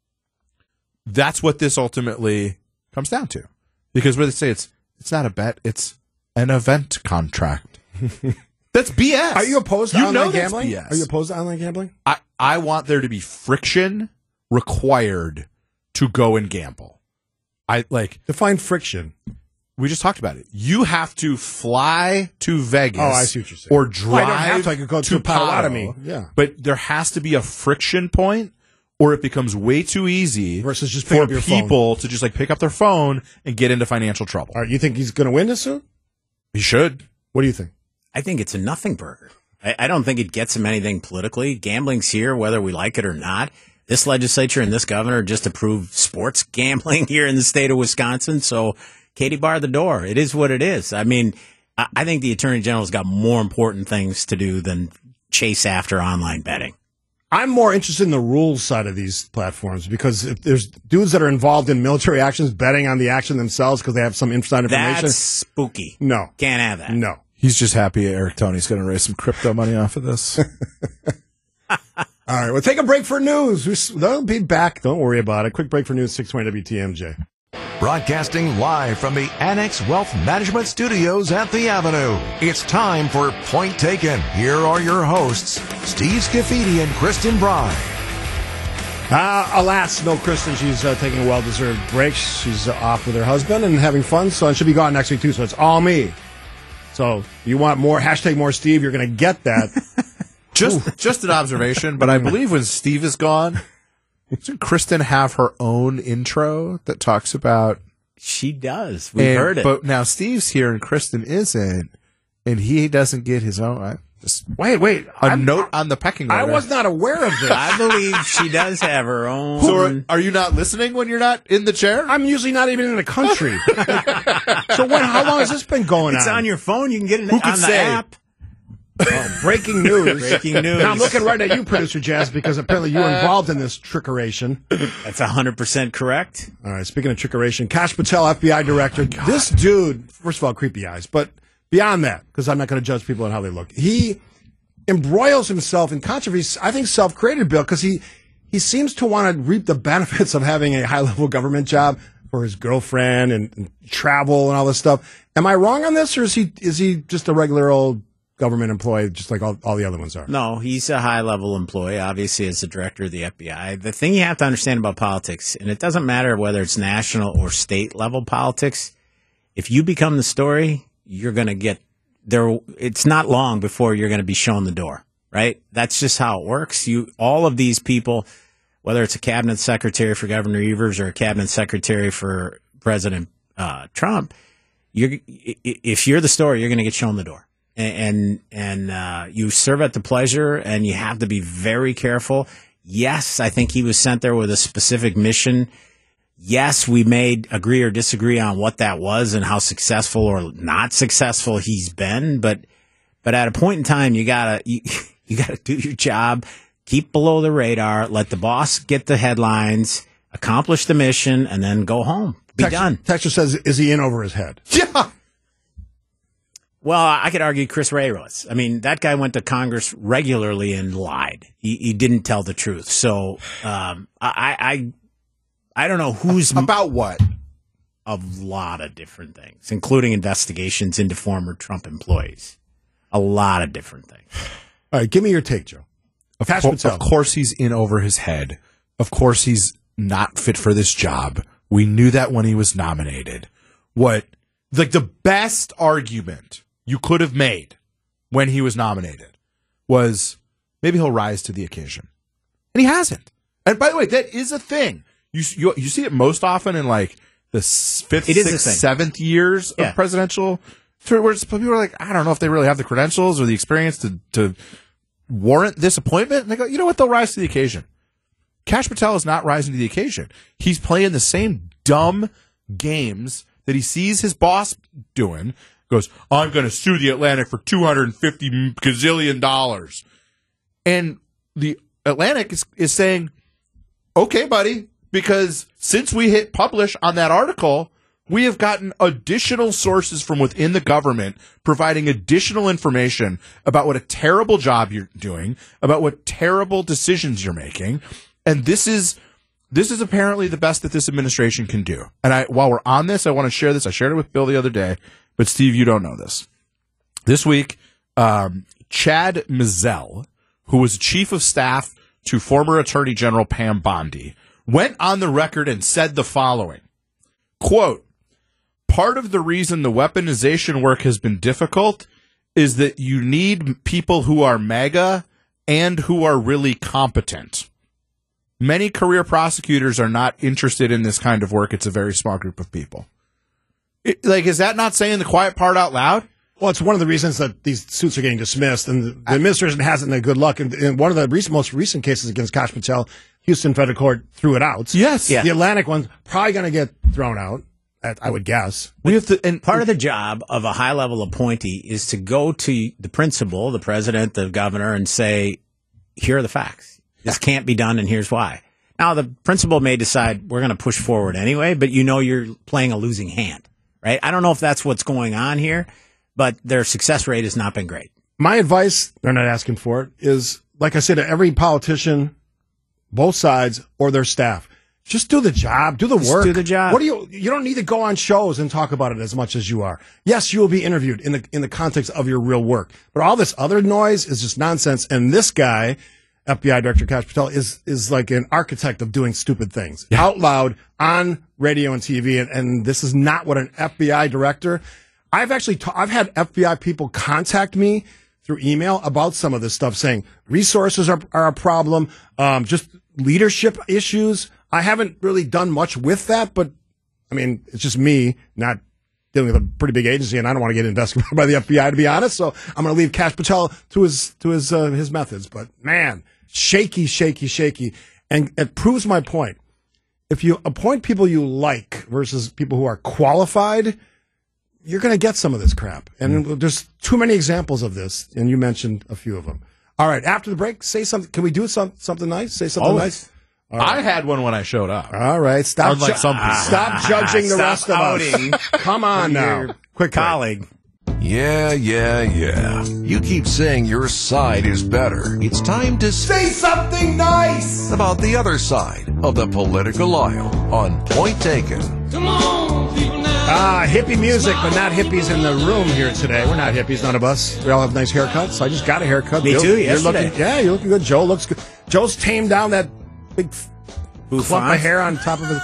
that's what this ultimately comes down to. Because where they say it's it's not a bet, it's an event contract. That's B S. Are you opposed to You online know that's gambling? B S. Are you opposed to online gambling? I, I want there to be friction required to go and gamble. I like Define friction. we just talked about it. You have to fly to Vegas. Oh, I see what you're saying. Or drive Well, I don't have to. I could go to Potawatomi. Potawatomi. Yeah. But there has to be a friction point, or it becomes way too easy Versus just pick for up your phone. people to just like pick up their phone and get into financial trouble. All right, you think he's going to win this suit? He should. What do you think? I think it's a nothing burger. I, I don't think it gets him anything politically. Gambling's here, whether we like it or not. This legislature and this governor just approved sports gambling here in the state of Wisconsin. So Katie barred the door. It is what it is. I mean, I, I think the attorney general's got more important things to do than chase after online betting. I'm more interested in the rules side of these platforms because if there's dudes that are involved in military actions betting on the action themselves because they have some inside information. That's spooky. No. Can't have that. No. He's just happy Eric Tony's going to raise some crypto money off of this. All right, we'll take a break for news. We're- They'll be back. Don't worry about it. Quick break for news, six twenty W T M J. Broadcasting live from the Annex Wealth Management Studios at the Avenue. It's time for Point Taken. Here are your hosts, Steve Scafidi and Kristen Bry. Uh, alas, no Kristen. She's uh, taking a well-deserved break. She's uh, off with her husband and having fun, so and she'll be gone next week, too, so it's all me. So if you want more, hashtag more Steve, you're going to get that. Just just an observation, but I believe when Steve is gone, doesn't Kristen have her own intro that talks about She does. We've and- heard it. But now Steve's here and Kristen isn't, and he doesn't get his own. I, just Wait, wait. a I'm- note on the pecking order. I was not aware of this. I believe she does have her own. So are, are you not listening when you're not in the chair? I'm usually not even in the country. So when? How long has this been going It's on? on your phone. You can get it Who could on the say? app. Oh, breaking news. Breaking news. Now I'm looking right at you, producer Jazz, because apparently you were involved in this trickeration. That's one hundred percent correct. All right, speaking of trickeration, Kash Patel, F B I director. This dude, first of all, creepy eyes, but beyond that, because I'm not going to judge people on how they look, he embroils himself in controversy, I think self-created, Bill, because he, he seems to want to reap the benefits of having a high-level government job for his girlfriend and, and travel and all this stuff. Am I wrong on this, or is he is he just a regular old government employee, just like all, all the other ones are? No, he's a high level employee, obviously, as the director of the F B I. The thing you have to understand about politics, and it doesn't matter whether it's national or state level politics, if you become the story, you're going to get there. It's not long before you're going to be shown the door, right? That's just how it works. You, all of these people, whether it's a cabinet secretary for Governor Evers or a cabinet secretary for President uh, Trump, you're, if you're the story, you're going to get shown the door. And and uh, you serve at the pleasure, and you have to be very careful. Yes, I think he was sent there with a specific mission. Yes, we may agree or disagree on what that was and how successful or not successful he's been, but but at a point in time, you gotta you, you gotta do your job, keep below the radar, let the boss get the headlines, accomplish the mission, and then go home. Be Texas, done. Texas says, is he in over his head? Yeah. Well, I could argue Chris Wray was. I mean, that guy went to Congress regularly and lied. He, he didn't tell the truth. So um, I, I I don't know who's About what? a lot of different things, including investigations into former Trump employees. A lot of different things. All right, give me your take, Joe. Of, Cash co- Patel. of course he's in over his head. Of course he's not fit for this job. We knew that when he was nominated. What, like the best argument you could have made when he was nominated was maybe he'll rise to the occasion. And he hasn't. And by the way, that is a thing. You you, you see it most often in like the s- fifth, It is a sixth, thing. seventh years Yeah. of presidential, where it's- people are like, I don't know if they really have the credentials or the experience to, to warrant this appointment. And they go, you know what? They'll rise to the occasion. Kash Patel is not rising to the occasion. He's playing the same dumb games that he sees his boss doing. Goes, I'm going to sue the Atlantic for two hundred fifty gazillion dollars. And the Atlantic is, is saying, okay, buddy, because since we hit publish on that article, we have gotten additional sources from within the government providing additional information about what a terrible job you're doing, about what terrible decisions you're making. And this is this is apparently the best that this administration can do. And I, while we're on this, I want to share this. I shared it with Bill the other day, but Steve, you don't know this. This week, um, Chad Mizell, who was chief of staff to former Attorney General Pam Bondi, went on the record and said the following, quote, part of the reason the weaponization work has been difficult is that you need people who are MAGA and who are really competent. Many career prosecutors are not interested in this kind of work. It's a very small group of people. It, like, is that not saying the quiet part out loud? Well, it's one of the reasons that these suits are getting dismissed, and the, the administration hasn't had good luck. And, and one of the recent, most recent cases against Kash Patel, Houston Federal Court threw it out. Yes. Yeah. The Atlantic one's probably going to get thrown out, I would guess. We have to, and Part of the job of a high-level appointee is to go to the principal, the president, the governor, and say, here are the facts. This can't be done, and here's why. Now, the principal may decide we're going to push forward anyway, but you know you're playing a losing hand, right? I don't know if that's what's going on here, but their success rate has not been great. My advice, they're not asking for it, is, like I said, to every politician, both sides, or their staff, just do the job, do the Just work. do the job. What do you? You don't need to go on shows and talk about it as much as you are. Yes, you will be interviewed in the in the context of your real work, but all this other noise is just nonsense. And this guy, F B I Director Kash Patel, is is like an architect of doing stupid things out loud on radio and T V, and, and this is not what an F B I director. I've actually ta- I've had F B I people contact me through email about some of this stuff, saying resources are are a problem, um, just leadership issues. I haven't really done much with that, but I mean, it's just me not dealing with a pretty big agency, and I don't want to get investigated by the F B I, to be honest. So I'm going to leave Kash Patel to his to his uh, his methods. But man, shaky, shaky, shaky, and it proves my point. If you appoint people you like versus people who are qualified, you're going to get some of this crap. And mm. there's too many examples of this, and you mentioned a few of them. All right, after the break, say something. Can we do some, something nice? Say something Always. nice. Right. I had one when I showed up. All right, stop. Unlike ju- some people. Stop judging the Stop rest of outing us. Come on now, Your quick break. colleague. Yeah, yeah, yeah. You keep saying your side is better. It's time to say something nice about the other side of the political aisle on Point Taken. Come on, people now. Ah, hippie music, but not hippies in the room here today. We're not hippies, none of us. We all have nice haircuts. I just got a haircut. Me Bill, too, You're yesterday. looking, yeah, you're looking good. Joe looks good. Joe's tamed down that big f- clump Bouffant. of hair on top of his.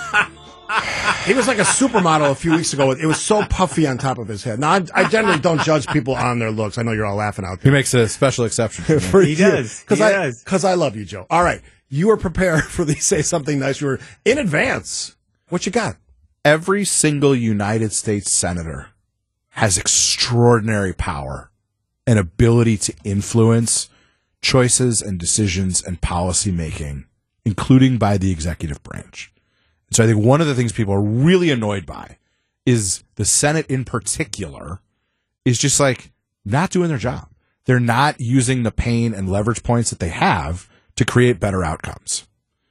He was like a supermodel a few weeks ago. It was so puffy on top of his head. Now, I, I generally don't judge people on their looks. I know you're all laughing out He there. makes a special exception for me. For He does. Because He I, does. Because I love you, Joe. All right. You were prepared for the Say Something Nice. You were in advance. What you got? Every single United States senator has extraordinary power and ability to influence choices and decisions and policy making including by the executive branch. So I think one of the things people are really annoyed by is the Senate in particular is just like not doing their job. They're not using the pain and leverage points that they have to create better outcomes.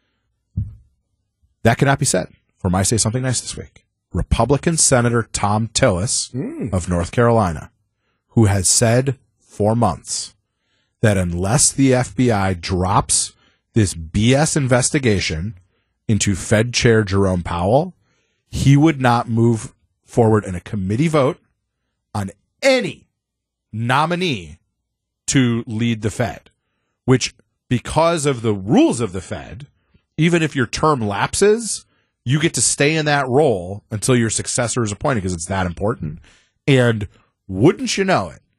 That cannot be said for my Say Something Nice this week. Republican Senator Tom Tillis mm. of North Carolina, who has said for months that unless the F B I drops this B S investigation into Fed Chair Jerome Powell, he would not move forward in a committee vote on any nominee to lead the Fed, which, because of the rules of the Fed, even if your term lapses, you get to stay in that role until your successor is appointed because it's that important. And wouldn't you know it,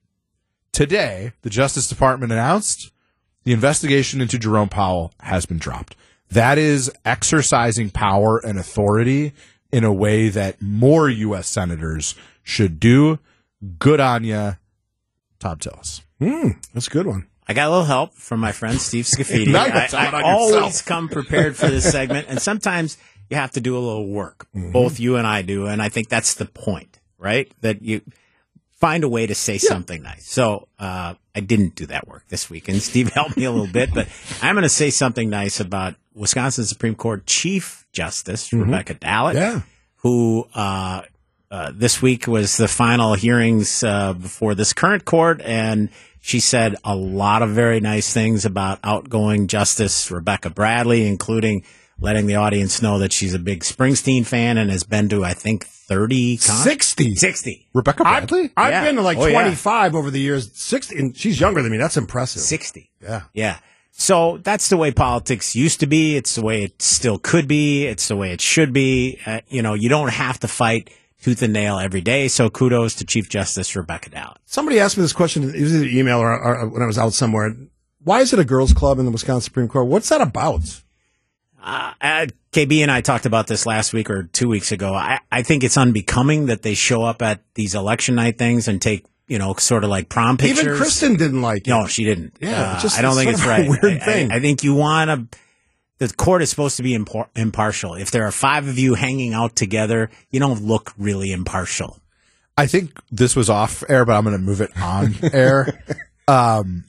today, the Justice Department announced the investigation into Jerome Powell has been dropped. That is exercising power and authority in a way that more U S senators should do. Good on ya, Tom Tillis. Mm, that's a good one. I got a little help from my friend Steve Scafidi. Nice. I, I always come prepared for this segment, and sometimes you have to do a little work. Mm-hmm. Both you and I do, and I think that's the point, right? That you find a way to say yeah. something nice. So uh, I didn't do that work this week, and Steve helped me a little bit, but I'm going to say something nice about Wisconsin Supreme Court Chief Justice mm-hmm. Rebecca Dallett, yeah. who uh, uh, this week was the final hearings uh, before this current court, and she said a lot of very nice things about outgoing Justice Rebecca Bradley, including letting the audience know that she's a big Springsteen fan and has been to, I think, thirty cons? sixty. sixty. Rebecca Bradley? I've, I've Yeah. been to like Oh, yeah. twenty-five over the years. sixty, and she's younger than me. That's impressive. sixty. Yeah. Yeah. So that's the way politics used to be. It's the way it still could be. It's the way it should be. Uh, you know, you don't have to fight tooth and nail every day. So kudos to Chief Justice Rebecca Dallett. Somebody asked me this question, it was in an email or, or when I was out somewhere. Why is it a girls' club in the Wisconsin Supreme Court? What's that about? Uh, uh, K B and I talked about this last week or two weeks ago. I, I think it's unbecoming that they show up at these election night things and take, you know, sort of like prom pictures. Even Kristen didn't like it. No, she didn't. Yeah, uh, just, I don't think it's sort of right. a weird I, thing. I, I think you want to. The court is supposed to be impor- impartial. If there are five of you hanging out together, you don't look really impartial. I think this was off air, but I'm going to move it on air. Um,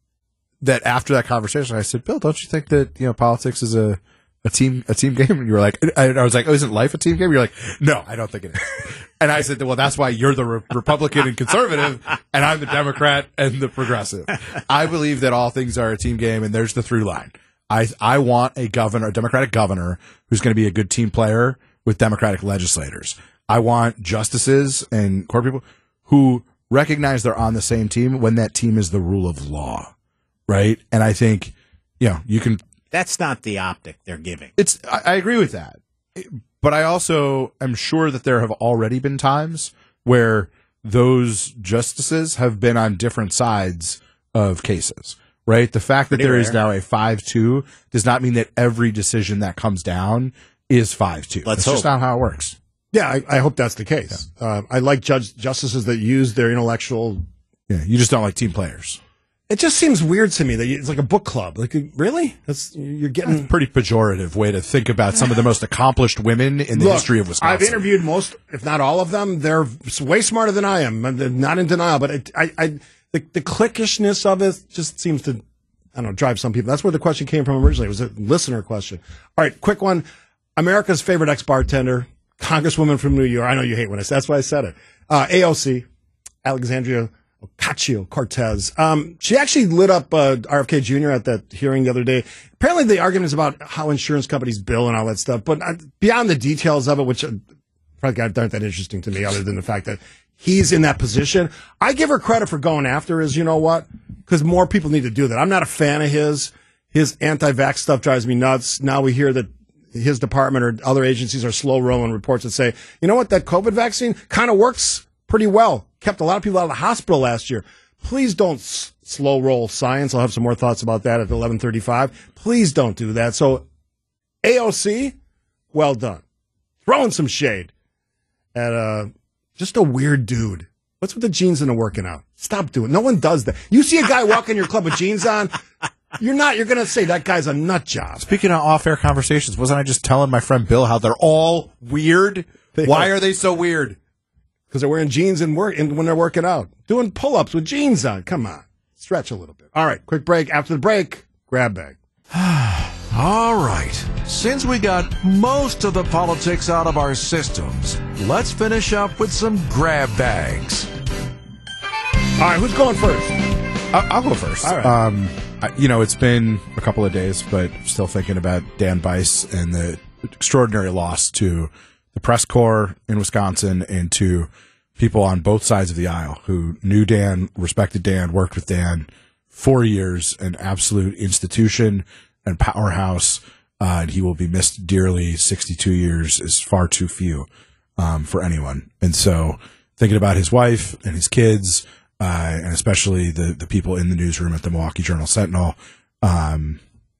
that after that conversation, I said, Bill, don't you think that, you know, politics is a, a team, a team game? And you were like, I, I was like, oh, isn't life a team game? You're like, no, I don't think it is. And I said, well, that's why you're the re- Republican and conservative, and I'm the Democrat and the progressive. I believe that all things are a team game, and there's the through line. I I want a governor, a Democratic governor, who's going to be a good team player with Democratic legislators. I want justices and court people who recognize they're on the same team when that team is the rule of law, right? And I think, you know, you can. That's not the optic they're giving. It's. I, I agree with that, but I also am sure that there have already been times where those justices have been on different sides of cases. Right? The fact that Pretty there rare. is now a five two does not mean that every decision that comes down is five two. Let's That's just hope. not how it works. Yeah, I, I hope that's the case. Yeah. Uh, I like judge justices that use their intellectual. Yeah, you just don't like team players. It just seems weird to me that you, it's like a book club. Like, really? That's you're getting That's a pretty pejorative way to think about some of the most accomplished women in the Look, history of Wisconsin. I've interviewed most, if not all of them. They're way smarter than I am. They're not in denial, but it, I, I, the, the cliquishness of it just seems to, I don't know, drive some people. That's where the question came from originally. It was a listener question. All right, quick one. America's favorite ex-bartender, Congresswoman from New York. I know you hate when I say that's why I said it. Uh, A O C, Alexandria Ocasio-Cortez. Um, she actually lit up uh, R F K Junior at that hearing the other day. Apparently the argument is about how insurance companies bill and all that stuff, but uh, beyond the details of it, which uh, frankly aren't that interesting to me other than the fact that he's in that position. I give her credit for going after his, you know what? Because more people need to do that. I'm not a fan of his. His anti-vax stuff drives me nuts. Now we hear that his department or other agencies are slow rolling reports that say, you know what, that COVID vaccine kind of works pretty well. Kept a lot of people out of the hospital last year. Please don't s- slow roll science. I'll have some more thoughts about that at eleven thirty-five. Please don't do that. So A O C, well done. Throwing some shade at uh, just a weird dude. What's with the jeans and the working out? Stop doing it. No one does that. You see a guy walk in your club with jeans on, You're not. You're going to say that guy's a nut job. Speaking of off-air conversations, wasn't I just telling my friend Bill how they're all weird? They Why are. are they so weird? Because they're wearing jeans and work and when they're working out. Doing pull-ups with jeans on. Come on. Stretch a little bit. All right, quick break. After the break, grab bag. All right. Since we got most of the politics out of our systems, let's finish up with some grab bags. All right, who's going first? I'll, I'll go first. All right. Um, I, you know, it's been a couple of days, but still thinking about Dan Bice and the extraordinary loss to the press corps in Wisconsin and to people on both sides of the aisle who knew Dan, respected Dan, worked with Dan for years, an absolute institution and powerhouse. Uh, and he will be missed dearly. sixty-two years is far too few um, for anyone. And so thinking about his wife and his kids, Uh, and especially the, the people in the newsroom at the Milwaukee Journal-Sentinel. Um,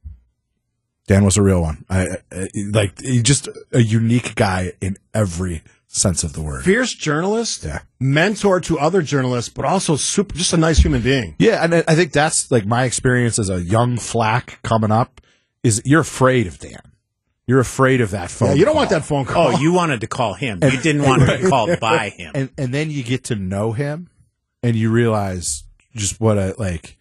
Dan was a real one. I, I, like, he just a unique guy in every sense of the word. Fierce journalist, Yeah. mentor to other journalists, but also super, just a nice human being. Yeah, and I I think that's like my experience as a young flack coming up is you're afraid of Dan. You're afraid of that phone Yeah, you don't call. want that phone call. Oh, you wanted to call him. You didn't want to be called by him. And, and then you get to know him. And you realize just what a like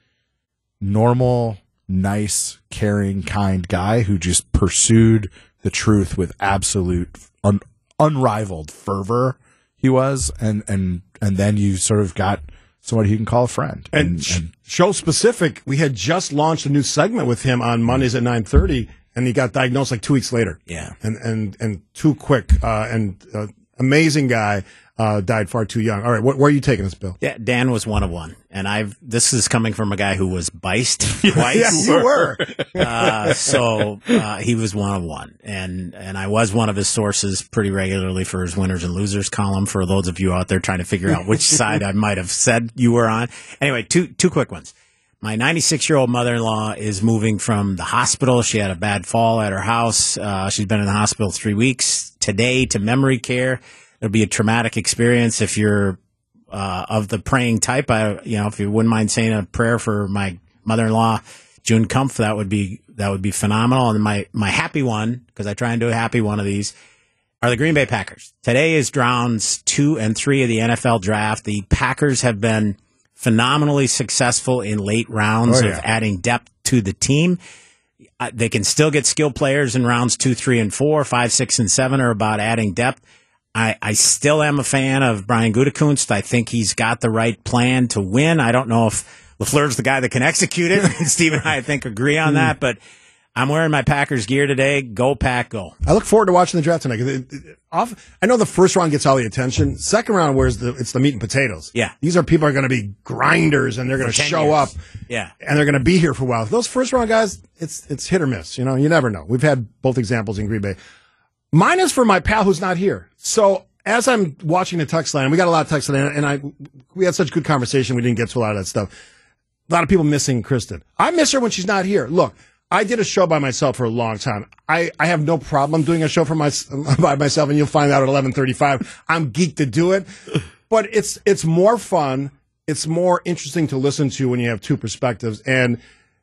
normal, nice, caring, kind guy who just pursued the truth with absolute un- unrivaled fervor he was, and and and then you sort of got somebody you can call a friend. And, And, sh- and show specific, we had just launched a new segment with him on Mondays at nine thirty, and he got diagnosed like two weeks later. Yeah. And and and too quick. Uh, and uh, amazing guy. Uh, died far too young. All right, wh- where are you taking us, Bill? Yeah, Dan was one of one, and I've. This is coming from a guy who was biced twice. Yes, you were. uh, so uh, he was one of one, and and I was one of his sources pretty regularly for his winners and losers column. For those of you out there trying to figure out which side I might have said you were on. Anyway, two two quick ones. My ninety-six year old mother-in-law is moving from the hospital. She had a bad fall at her house. Uh, she's been in the hospital three weeks today to memory care. It'll be a traumatic experience if you're uh, of the praying type. I, you know, if you wouldn't mind saying a prayer for my mother-in-law, June Kumpf, that would be that would be phenomenal. And my my happy one, because I try and do a happy one of these, are the Green Bay Packers. Today is rounds two and three of the N F L draft. The Packers have been phenomenally successful in late rounds Oh, yeah. of adding depth to the team. Uh, they can still get skilled players in rounds two, three, and four. Five, six, and seven are about adding depth. I, I still am a fan of Brian Gutekunst. I think he's got the right plan to win. I don't know if LaFleur's the guy that can execute it. Steve and I, I think, agree on that. But I'm wearing my Packers gear today. Go, Pack, go. I look forward to watching the draft tonight. 'Cause it- it- off, I know the first round gets all the attention. Second round, where's the it's the meat and potatoes. Yeah. These are people are going to be grinders, and they're going to ten show years. up. Yeah. And they're going to be here for a while. Those first round guys, it's it's hit or miss. You know, you never know. We've had both examples in Green Bay. Mine is for my pal who's not here. So as I'm watching the text line, we got a lot of text line, and I we had such good conversation. We didn't get to a lot of that stuff. A lot of people missing Kristen. I miss her when she's not here. Look, I did a show by myself for a long time. I, I have no problem doing a show for my, by myself, and you'll find out at eleven thirty-five. I'm geeked to do it. But it's it's more fun. It's more interesting to listen to when you have two perspectives. And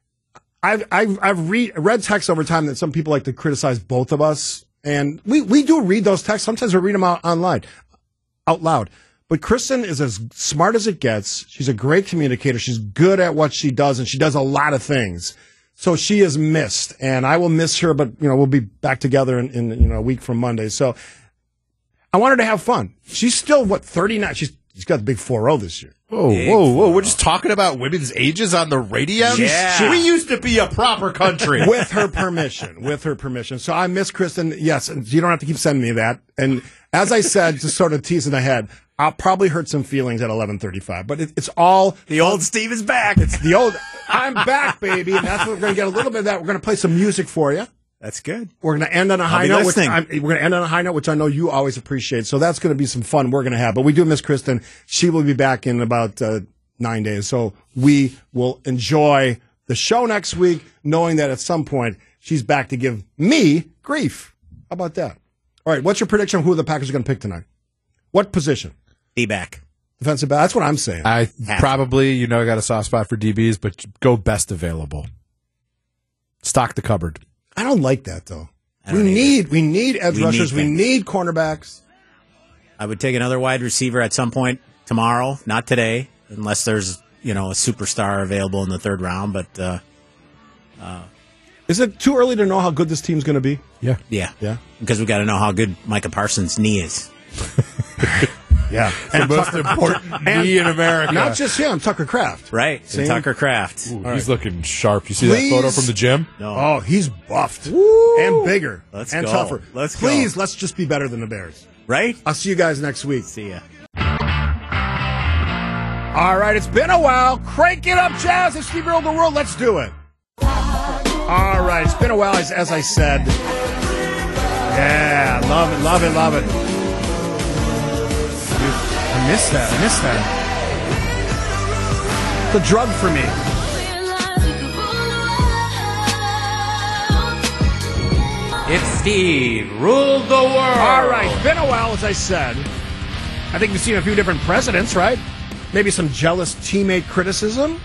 I've I've I've read read texts over time that some people like to criticize both of us, and we, we do read those texts. Sometimes we read them out online, out loud. But Kristen is as smart as it gets. She's a great communicator. She's good at what she does, and she does a lot of things. So she is missed, and I will miss her. But you know, we'll be back together in, in you know a week from Monday. So I want her to have fun. She's still what thirty-nine. She's she's got the big four oh this year. Whoa, whoa, whoa. We're just talking about women's ages on the radio? Yeah. We used to be a proper country. With her permission, with her permission. So I miss Kristen. Yes, and you don't have to keep sending me that. And as I said, just sort of teasing ahead, I'll probably hurt some feelings at eleven thirty-five. But it, it's all The old Steve is back. it's the old. I'm back, baby, and that's what we're going to get a little bit of that. We're going to play some music for you. That's good. We're going to end on a high be note. Which listening. I'm, we're going to end on a high note, which I know you always appreciate. So that's going to be some fun we're going to have. But we do miss Kristen. She will be back in about uh, nine days. So we will enjoy the show next week, knowing that at some point she's back to give me grief. How about that? All right. What's your prediction of who the Packers are going to pick tonight? What position? D-back. Defensive back. That's what I'm saying. I Half. probably, you know, I got a soft spot for D Bs, but go best available. Stock the cupboard. I don't like that, though. I We don't either. need we need edge We rushers. need we things. need cornerbacks. I would take another wide receiver at some point tomorrow, not today, unless there's you know a superstar available in the third round. But uh, Is it too early to know how good this team's going to be? Yeah. yeah, Yeah. because we got to know how good Micah Parsons' knee is. Yeah. The most important knee in America. Not just him, Tucker Kraft. Right, Same. and Tucker Kraft. Ooh, he's looking sharp. You see Please. that photo from the gym? No, Oh, he's buffed and bigger Let's and go. tougher. Let's go. Please, let's just be better than the Bears. right? I'll see you guys next week. See ya. All right, it's been a while. Crank it up, Jazz. It's Steve Earle of the World. Let's do it. All right, it's been a while, as, as I said. Yeah, love it, love it, love it. I missed that. I missed that. It's a drug for me. It's Steve, ruled the world. All right, it's been a while, as I said. I think we've seen a few different presidents, right? Maybe some jealous teammate criticism.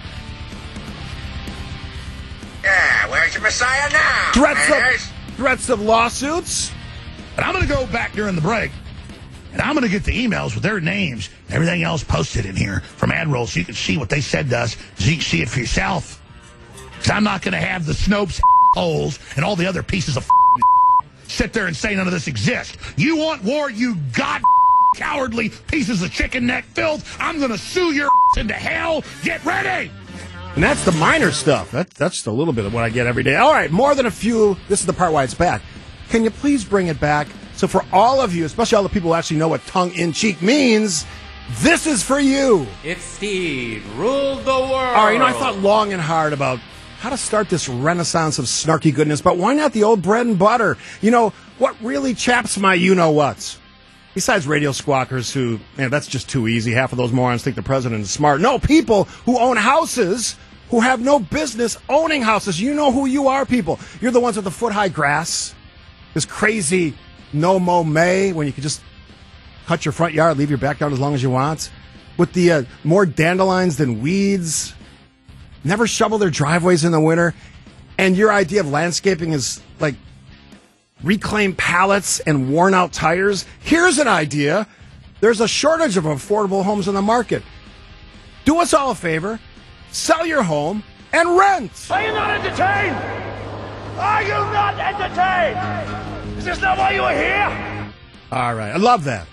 Yeah, where's your Messiah now? Threats Bears? of, threats of lawsuits. And I'm going to go back during the break, and I'm going to get the emails with their names and everything else posted in here from Admiral so you can see what they said to us, so you can see it for yourself. Because I'm not going to have the Snopes holes and all the other pieces of sit there and say none of this exists. You want war, you god cowardly pieces of chicken neck filth. I'm going to sue your into hell. Get ready. And that's the minor stuff. That, that's just a little bit of what I get every day. All right, more than a few. This is the part why it's back. Can you please bring it back? So for all of you, especially all the people who actually know what tongue-in-cheek means, this is for you. It's Steve, ruled the world. All right, you know, I thought long and hard about how to start this renaissance of snarky goodness, but why not the old bread and butter? You know, what really chaps my you-know-whats? Besides radio squawkers who, man, that's just too easy. Half of those morons think the president is smart. No, people who own houses who have no business owning houses. You know who you are, people. You're the ones with the foot-high grass. This crazy no-mow May when you can just cut your front yard, leave your backyard as long as you want. With the uh, more dandelions than weeds. Never shovel their driveways in the winter. And your idea of landscaping is like reclaimed pallets and worn-out tires. Here's an idea. There's a shortage of affordable homes in the market. Do us all a favor. Sell your home and rent. Are you not entertained? Are you not entertained? Is this not why you are here? All right. I love that.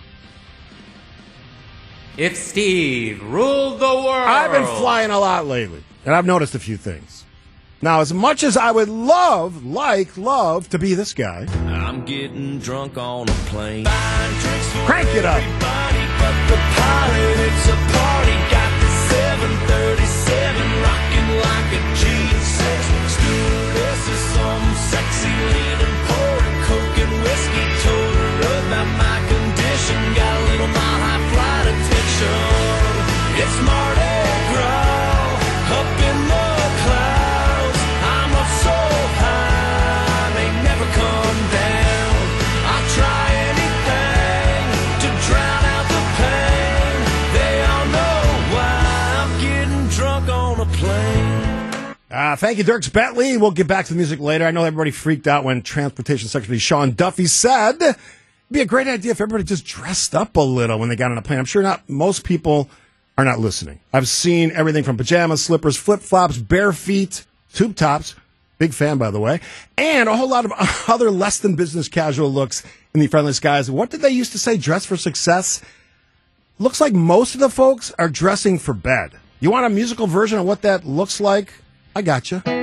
It's Steve, ruled the world. I've been flying a lot lately, and I've noticed a few things. Now, as much as I would love, like, love to be this guy, I'm getting drunk on a plane. crank it up. Everybody but the pilot, it's a party. Got the seven thirty-seven rocking like a G six. Stewardess is some sexy leaning, pouring coke and whiskey. Told her about my condition. Got a little mile high flight attention. It's Mardi Gras up in the clouds. I'm up so high, they never come down. I'll try anything to drown out the pain. They all know why I'm getting drunk on a plane. Uh, thank you, Dirks Bentley. We'll get back to the music later. I know everybody freaked out when Transportation Secretary Sean Duffy said it'd be a great idea if everybody just dressed up a little when they got on a plane. I'm sure not most people are not listening. I've seen everything from pajamas, slippers, flip-flops, bare feet, tube tops. Big fan, by the way. And a whole lot of other less than business casual looks in the friendly skies. What did they used to say? Dress for success? Looks like most of the folks are dressing for bed. You want a musical version of what that looks like? I got you.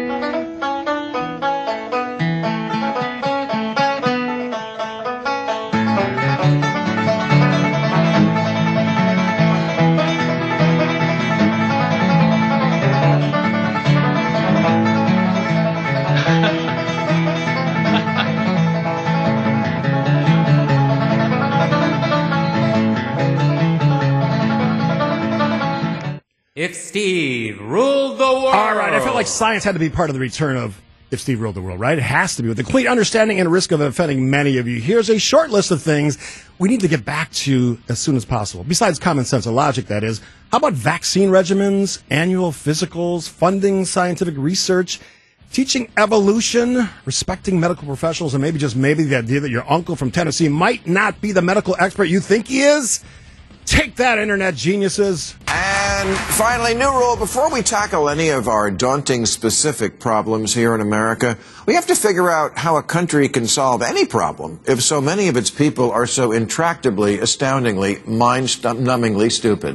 It's Steve, ruled the world. All right, I felt like science had to be part of the return of If Steve Ruled the World, right? It has to be. With the complete understanding and risk of offending many of you, here's a short list of things we need to get back to as soon as possible. Besides common sense and logic, that is. How about vaccine regimens, annual physicals, funding scientific research, teaching evolution, respecting medical professionals, and maybe just maybe the idea that your uncle from Tennessee might not be the medical expert you think he is. Take that, internet geniuses. And finally, new rule, before we tackle any of our daunting specific problems here in America, we have to figure out how a country can solve any problem if so many of its people are so intractably, astoundingly, mind-numbingly stupid.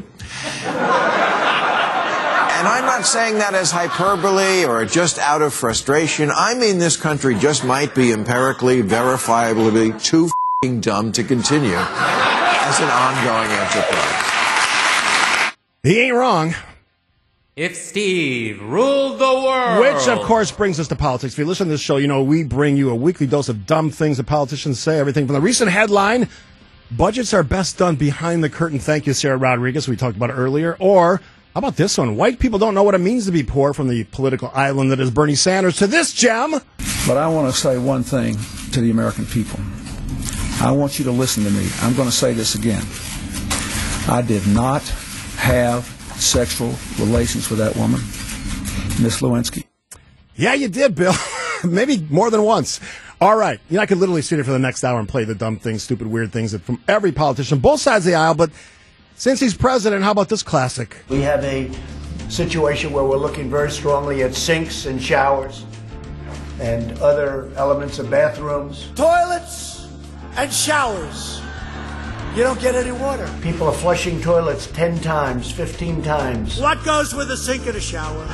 And I'm not saying that as hyperbole or just out of frustration. I mean this country just might be empirically, verifiably too f***ing dumb to continue as an ongoing enterprise. He ain't wrong. If Steve ruled the world. Which, of course, brings us to politics. If you listen to this show, you know we bring you a weekly dose of dumb things that politicians say. Everything from the recent headline, budgets are best done behind the curtain. Thank you, Sarah Rodriguez. We talked about it earlier. Or, how about this one? White people don't know what it means to be poor, from the political island that is Bernie Sanders to this gem. But I want to say one thing to the American people. I want you to listen to me. I'm going to say this again. I did not have sexual relations with that woman, Miss Lewinsky. Yeah, you did, Bill. Maybe more than once. All right. You know, I could literally sit here for the next hour and play the dumb things, stupid, weird things that from every politician, both sides of the aisle. But since he's president, how about this classic? We have a situation where we're looking very strongly at sinks and showers and other elements of bathrooms. Toilets and showers. You don't get any water. People are flushing toilets ten times, fifteen times. What goes with a sink and a shower?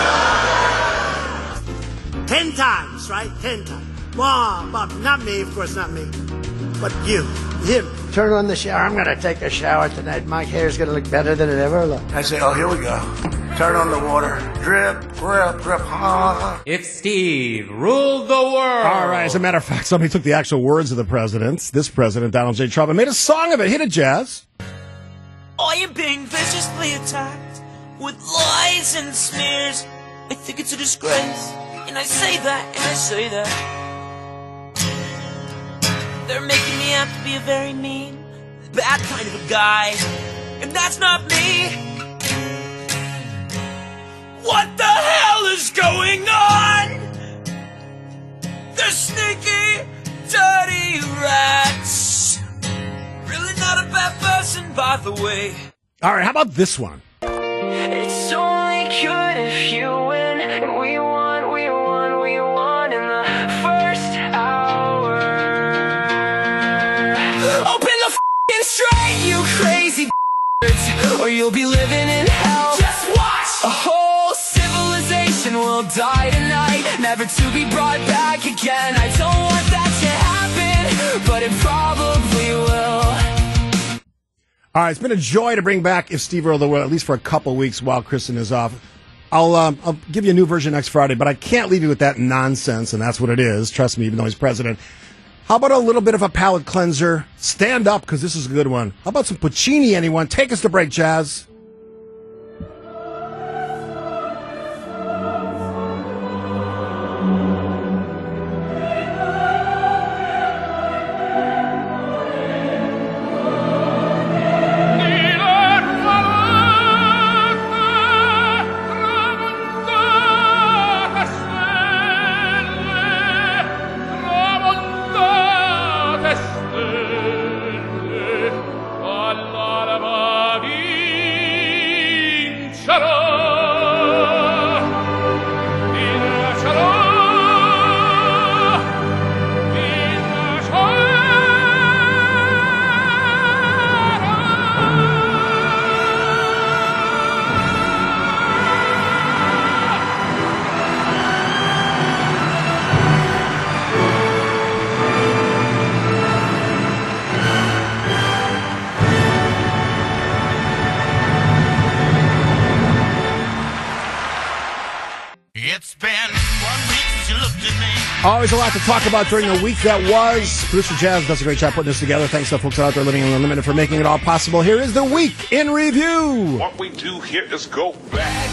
Ten times, right? Ten times. Well, Bob, not me, of course, not me. But you, him. Turn on the shower. I'm going to take a shower tonight. My hair's going to look better than it ever looked. I say, oh, here we go. Turn on the water. Drip, drip, drip. Ha. If Steve ruled the world. All right. As a matter of fact, somebody took the actual words of the president, this president, Donald J. Trump, and made a song of it. Hit it, Jazz. I am being viciously attacked with lies and smears. I think it's a disgrace. And I say that, and I say that. They're making me out to be a very mean, bad kind of a guy. And that's not me. What the hell is going on? They're sneaky, dirty rats. Really not a bad person, by the way. All right, how about this one? It's only good if you win. And we won, we won, we won in the first hour. Open the f***ing straight, you crazy b****s, or you'll be living in hell. Just watch! A whole civilization will die tonight, never to be brought back again. I don't want that to happen, but it probably will. All right, it's been a joy to bring back If Steve Ruled the World, at least for a couple weeks while Kristen is off. I'll, um, I'll give you a new version next Friday, but I can't leave you with that nonsense, and that's what it is. Trust me, even though he's president. How about a little bit of a palate cleanser? Stand up, because this is a good one. How about some Puccini, anyone? Take us to break, Jazz. Always a lot to talk about during the week that was. Producer Jazz does a great job putting this together. Thanks to folks out there living in the Unlimited for making it all possible. Here is the Week in Review. What we do here is go back.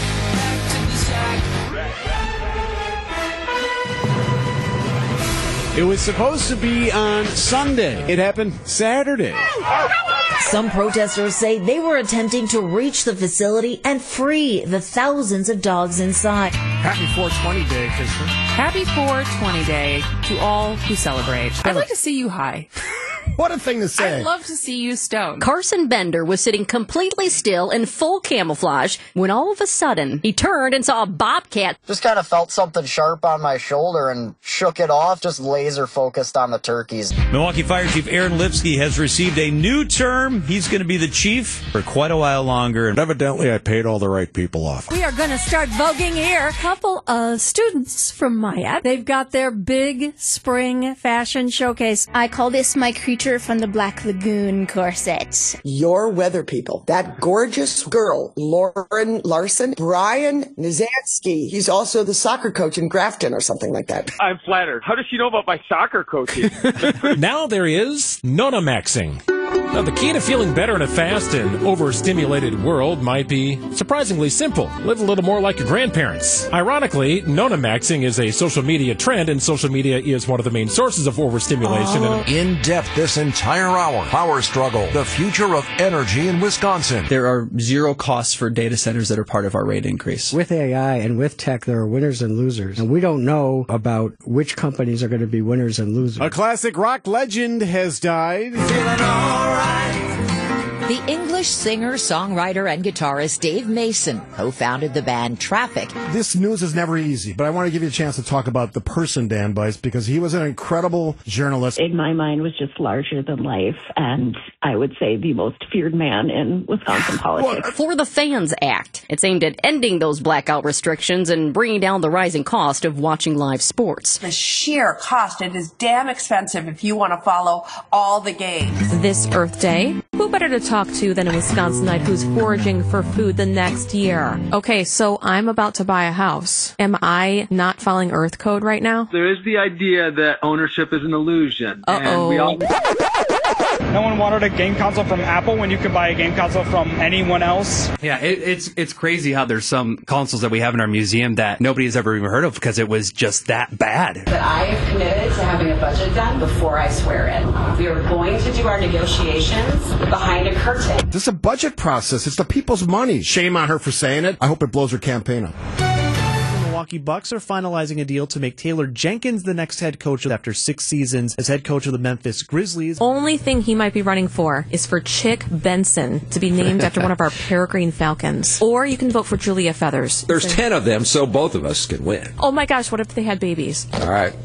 It was supposed to be on Sunday. It happened Saturday. Some protesters say they were attempting to reach the facility and free the thousands of dogs inside. Happy four twenty Day, Kristen. Happy four twenty Day to all who celebrate. I'd like to see you high. What a thing to say. I'd love to see you stoned. Carson Bender was sitting completely still in full camouflage when all of a sudden he turned and saw a bobcat. Just kind of felt something sharp on my shoulder and shook it off, just laser focused on the turkeys. Milwaukee Fire Chief Aaron Lipsky has received a new term. He's going to be the chief for quite a while longer. And evidently, I paid all the right people off. We are going to start voguing here. A couple of students from Maya. They've got their big spring fashion showcase. I call this my creature from the Black Lagoon corset. Your weather people. That gorgeous girl, Lauren Larson, Brian Nizansky. He's also the soccer coach in Grafton or something like that. I'm flattered. How does she know about my soccer coaching? Now there is Nonamaxing. Now, the key to feeling better in a fast and overstimulated world might be surprisingly simple. Live a little more like your grandparents. Ironically, Nonamaxing is a social media trend, and social media is one of the main sources of overstimulation. Oh. In depth this entire hour. Power struggle. The future of energy in Wisconsin. There are zero costs for data centers that are part of our rate increase. With A I and with tech, there are winners and losers. And we don't know about which companies are going to be winners and losers. A classic rock legend has died. The English singer, songwriter, and guitarist Dave Mason co-founded the band Traffic. This news is never easy, but I want to give you a chance to talk about the person Dan Bice, because he was an incredible journalist. In my mind, was just larger than life, and I would say the most feared man in Wisconsin politics. For the Fans Act. It's aimed at ending those blackout restrictions and bringing down the rising cost of watching live sports. The sheer cost, it is damn expensive if you want to follow all the games. This Earth Day, who better to talk to than a Wisconsinite who's foraging for food the next year? Okay, so I'm about to buy a house. Am I not following Earth Code right now? There is the idea that ownership is an illusion. Uh-oh. And we all... No one wanted a game console from Apple when you could buy a game console from anyone else. Yeah, it, it's it's crazy how there's some consoles that we have in our museum that nobody has ever even heard of because it was just that bad. But I have committed to having a budget done before I swear in. We are going to do our negotiations behind a curtain. This is a budget process. It's the people's money. Shame on her for saying it. I hope it blows her campaign up. Milwaukee Bucks are finalizing a deal to make Taylor Jenkins the next head coach after six seasons as head coach of the Memphis Grizzlies. Only thing he might be running for is for Chick Benson to be named after one of our peregrine falcons. Or you can vote for Julia Feathers. There's so, ten of them, so both of us can win. Oh my gosh, what if they had babies? All right.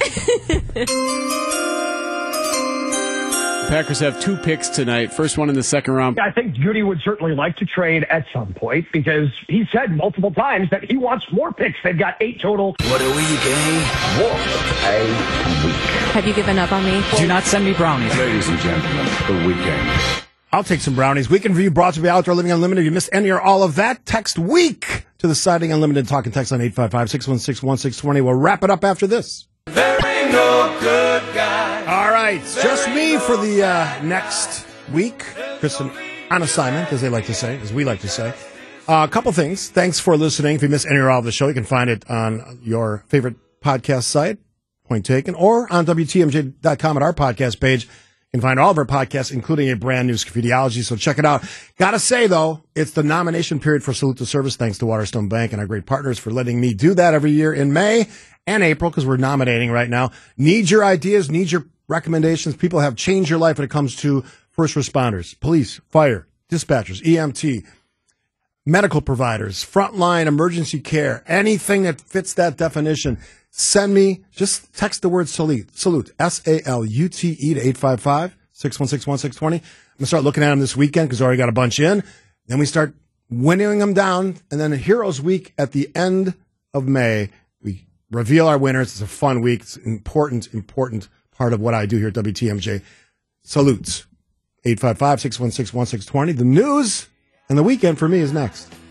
Packers have two picks tonight. First one in the second round. I think Judy would certainly like to trade at some point because he said multiple times that he wants more picks. They've got eight total. What a week, eh? What a week. Have you given up on me? Do not send me brownies. Ladies and gentlemen, the weekend. I'll take some brownies. Weekend Review brought to you by Outdoor Living Unlimited. If you missed any or all of that, text week to the Siding Unlimited talking text on eight five five, six one six, one six two zero. We'll wrap it up after this. There ain't no good guy. All right, just me for the uh, next week. Kristen on assignment, as they like to say, as we like to say. Uh, a couple things. Thanks for listening. If you missed any or all of the show, you can find it on your favorite podcast site, Point Taken, or on W T M J dot com at our podcast page. You can find all of our podcasts, including a brand new Scaffediology, so check it out. Gotta say, though, it's the nomination period for Salute to Service, thanks to Waterstone Bank and our great partners for letting me do that every year in May and April, because we're nominating right now. Need your ideas, need your recommendations. People have changed your life when it comes to first responders, police, fire, dispatchers, E M T, medical providers, frontline emergency care, anything that fits that definition. Send me, just text the word salute, salute, S A L U T E to eight five five, six one six, one six two zero. I'm going to start looking at them this weekend because I already got a bunch in. Then we start winnowing them down. And then Heroes Week at the end of May, we reveal our winners. It's a fun week. It's an important, important part of what I do here at W T M J. Salutes, eight five five, six one six, one six two zero. The news and the weekend for me is next.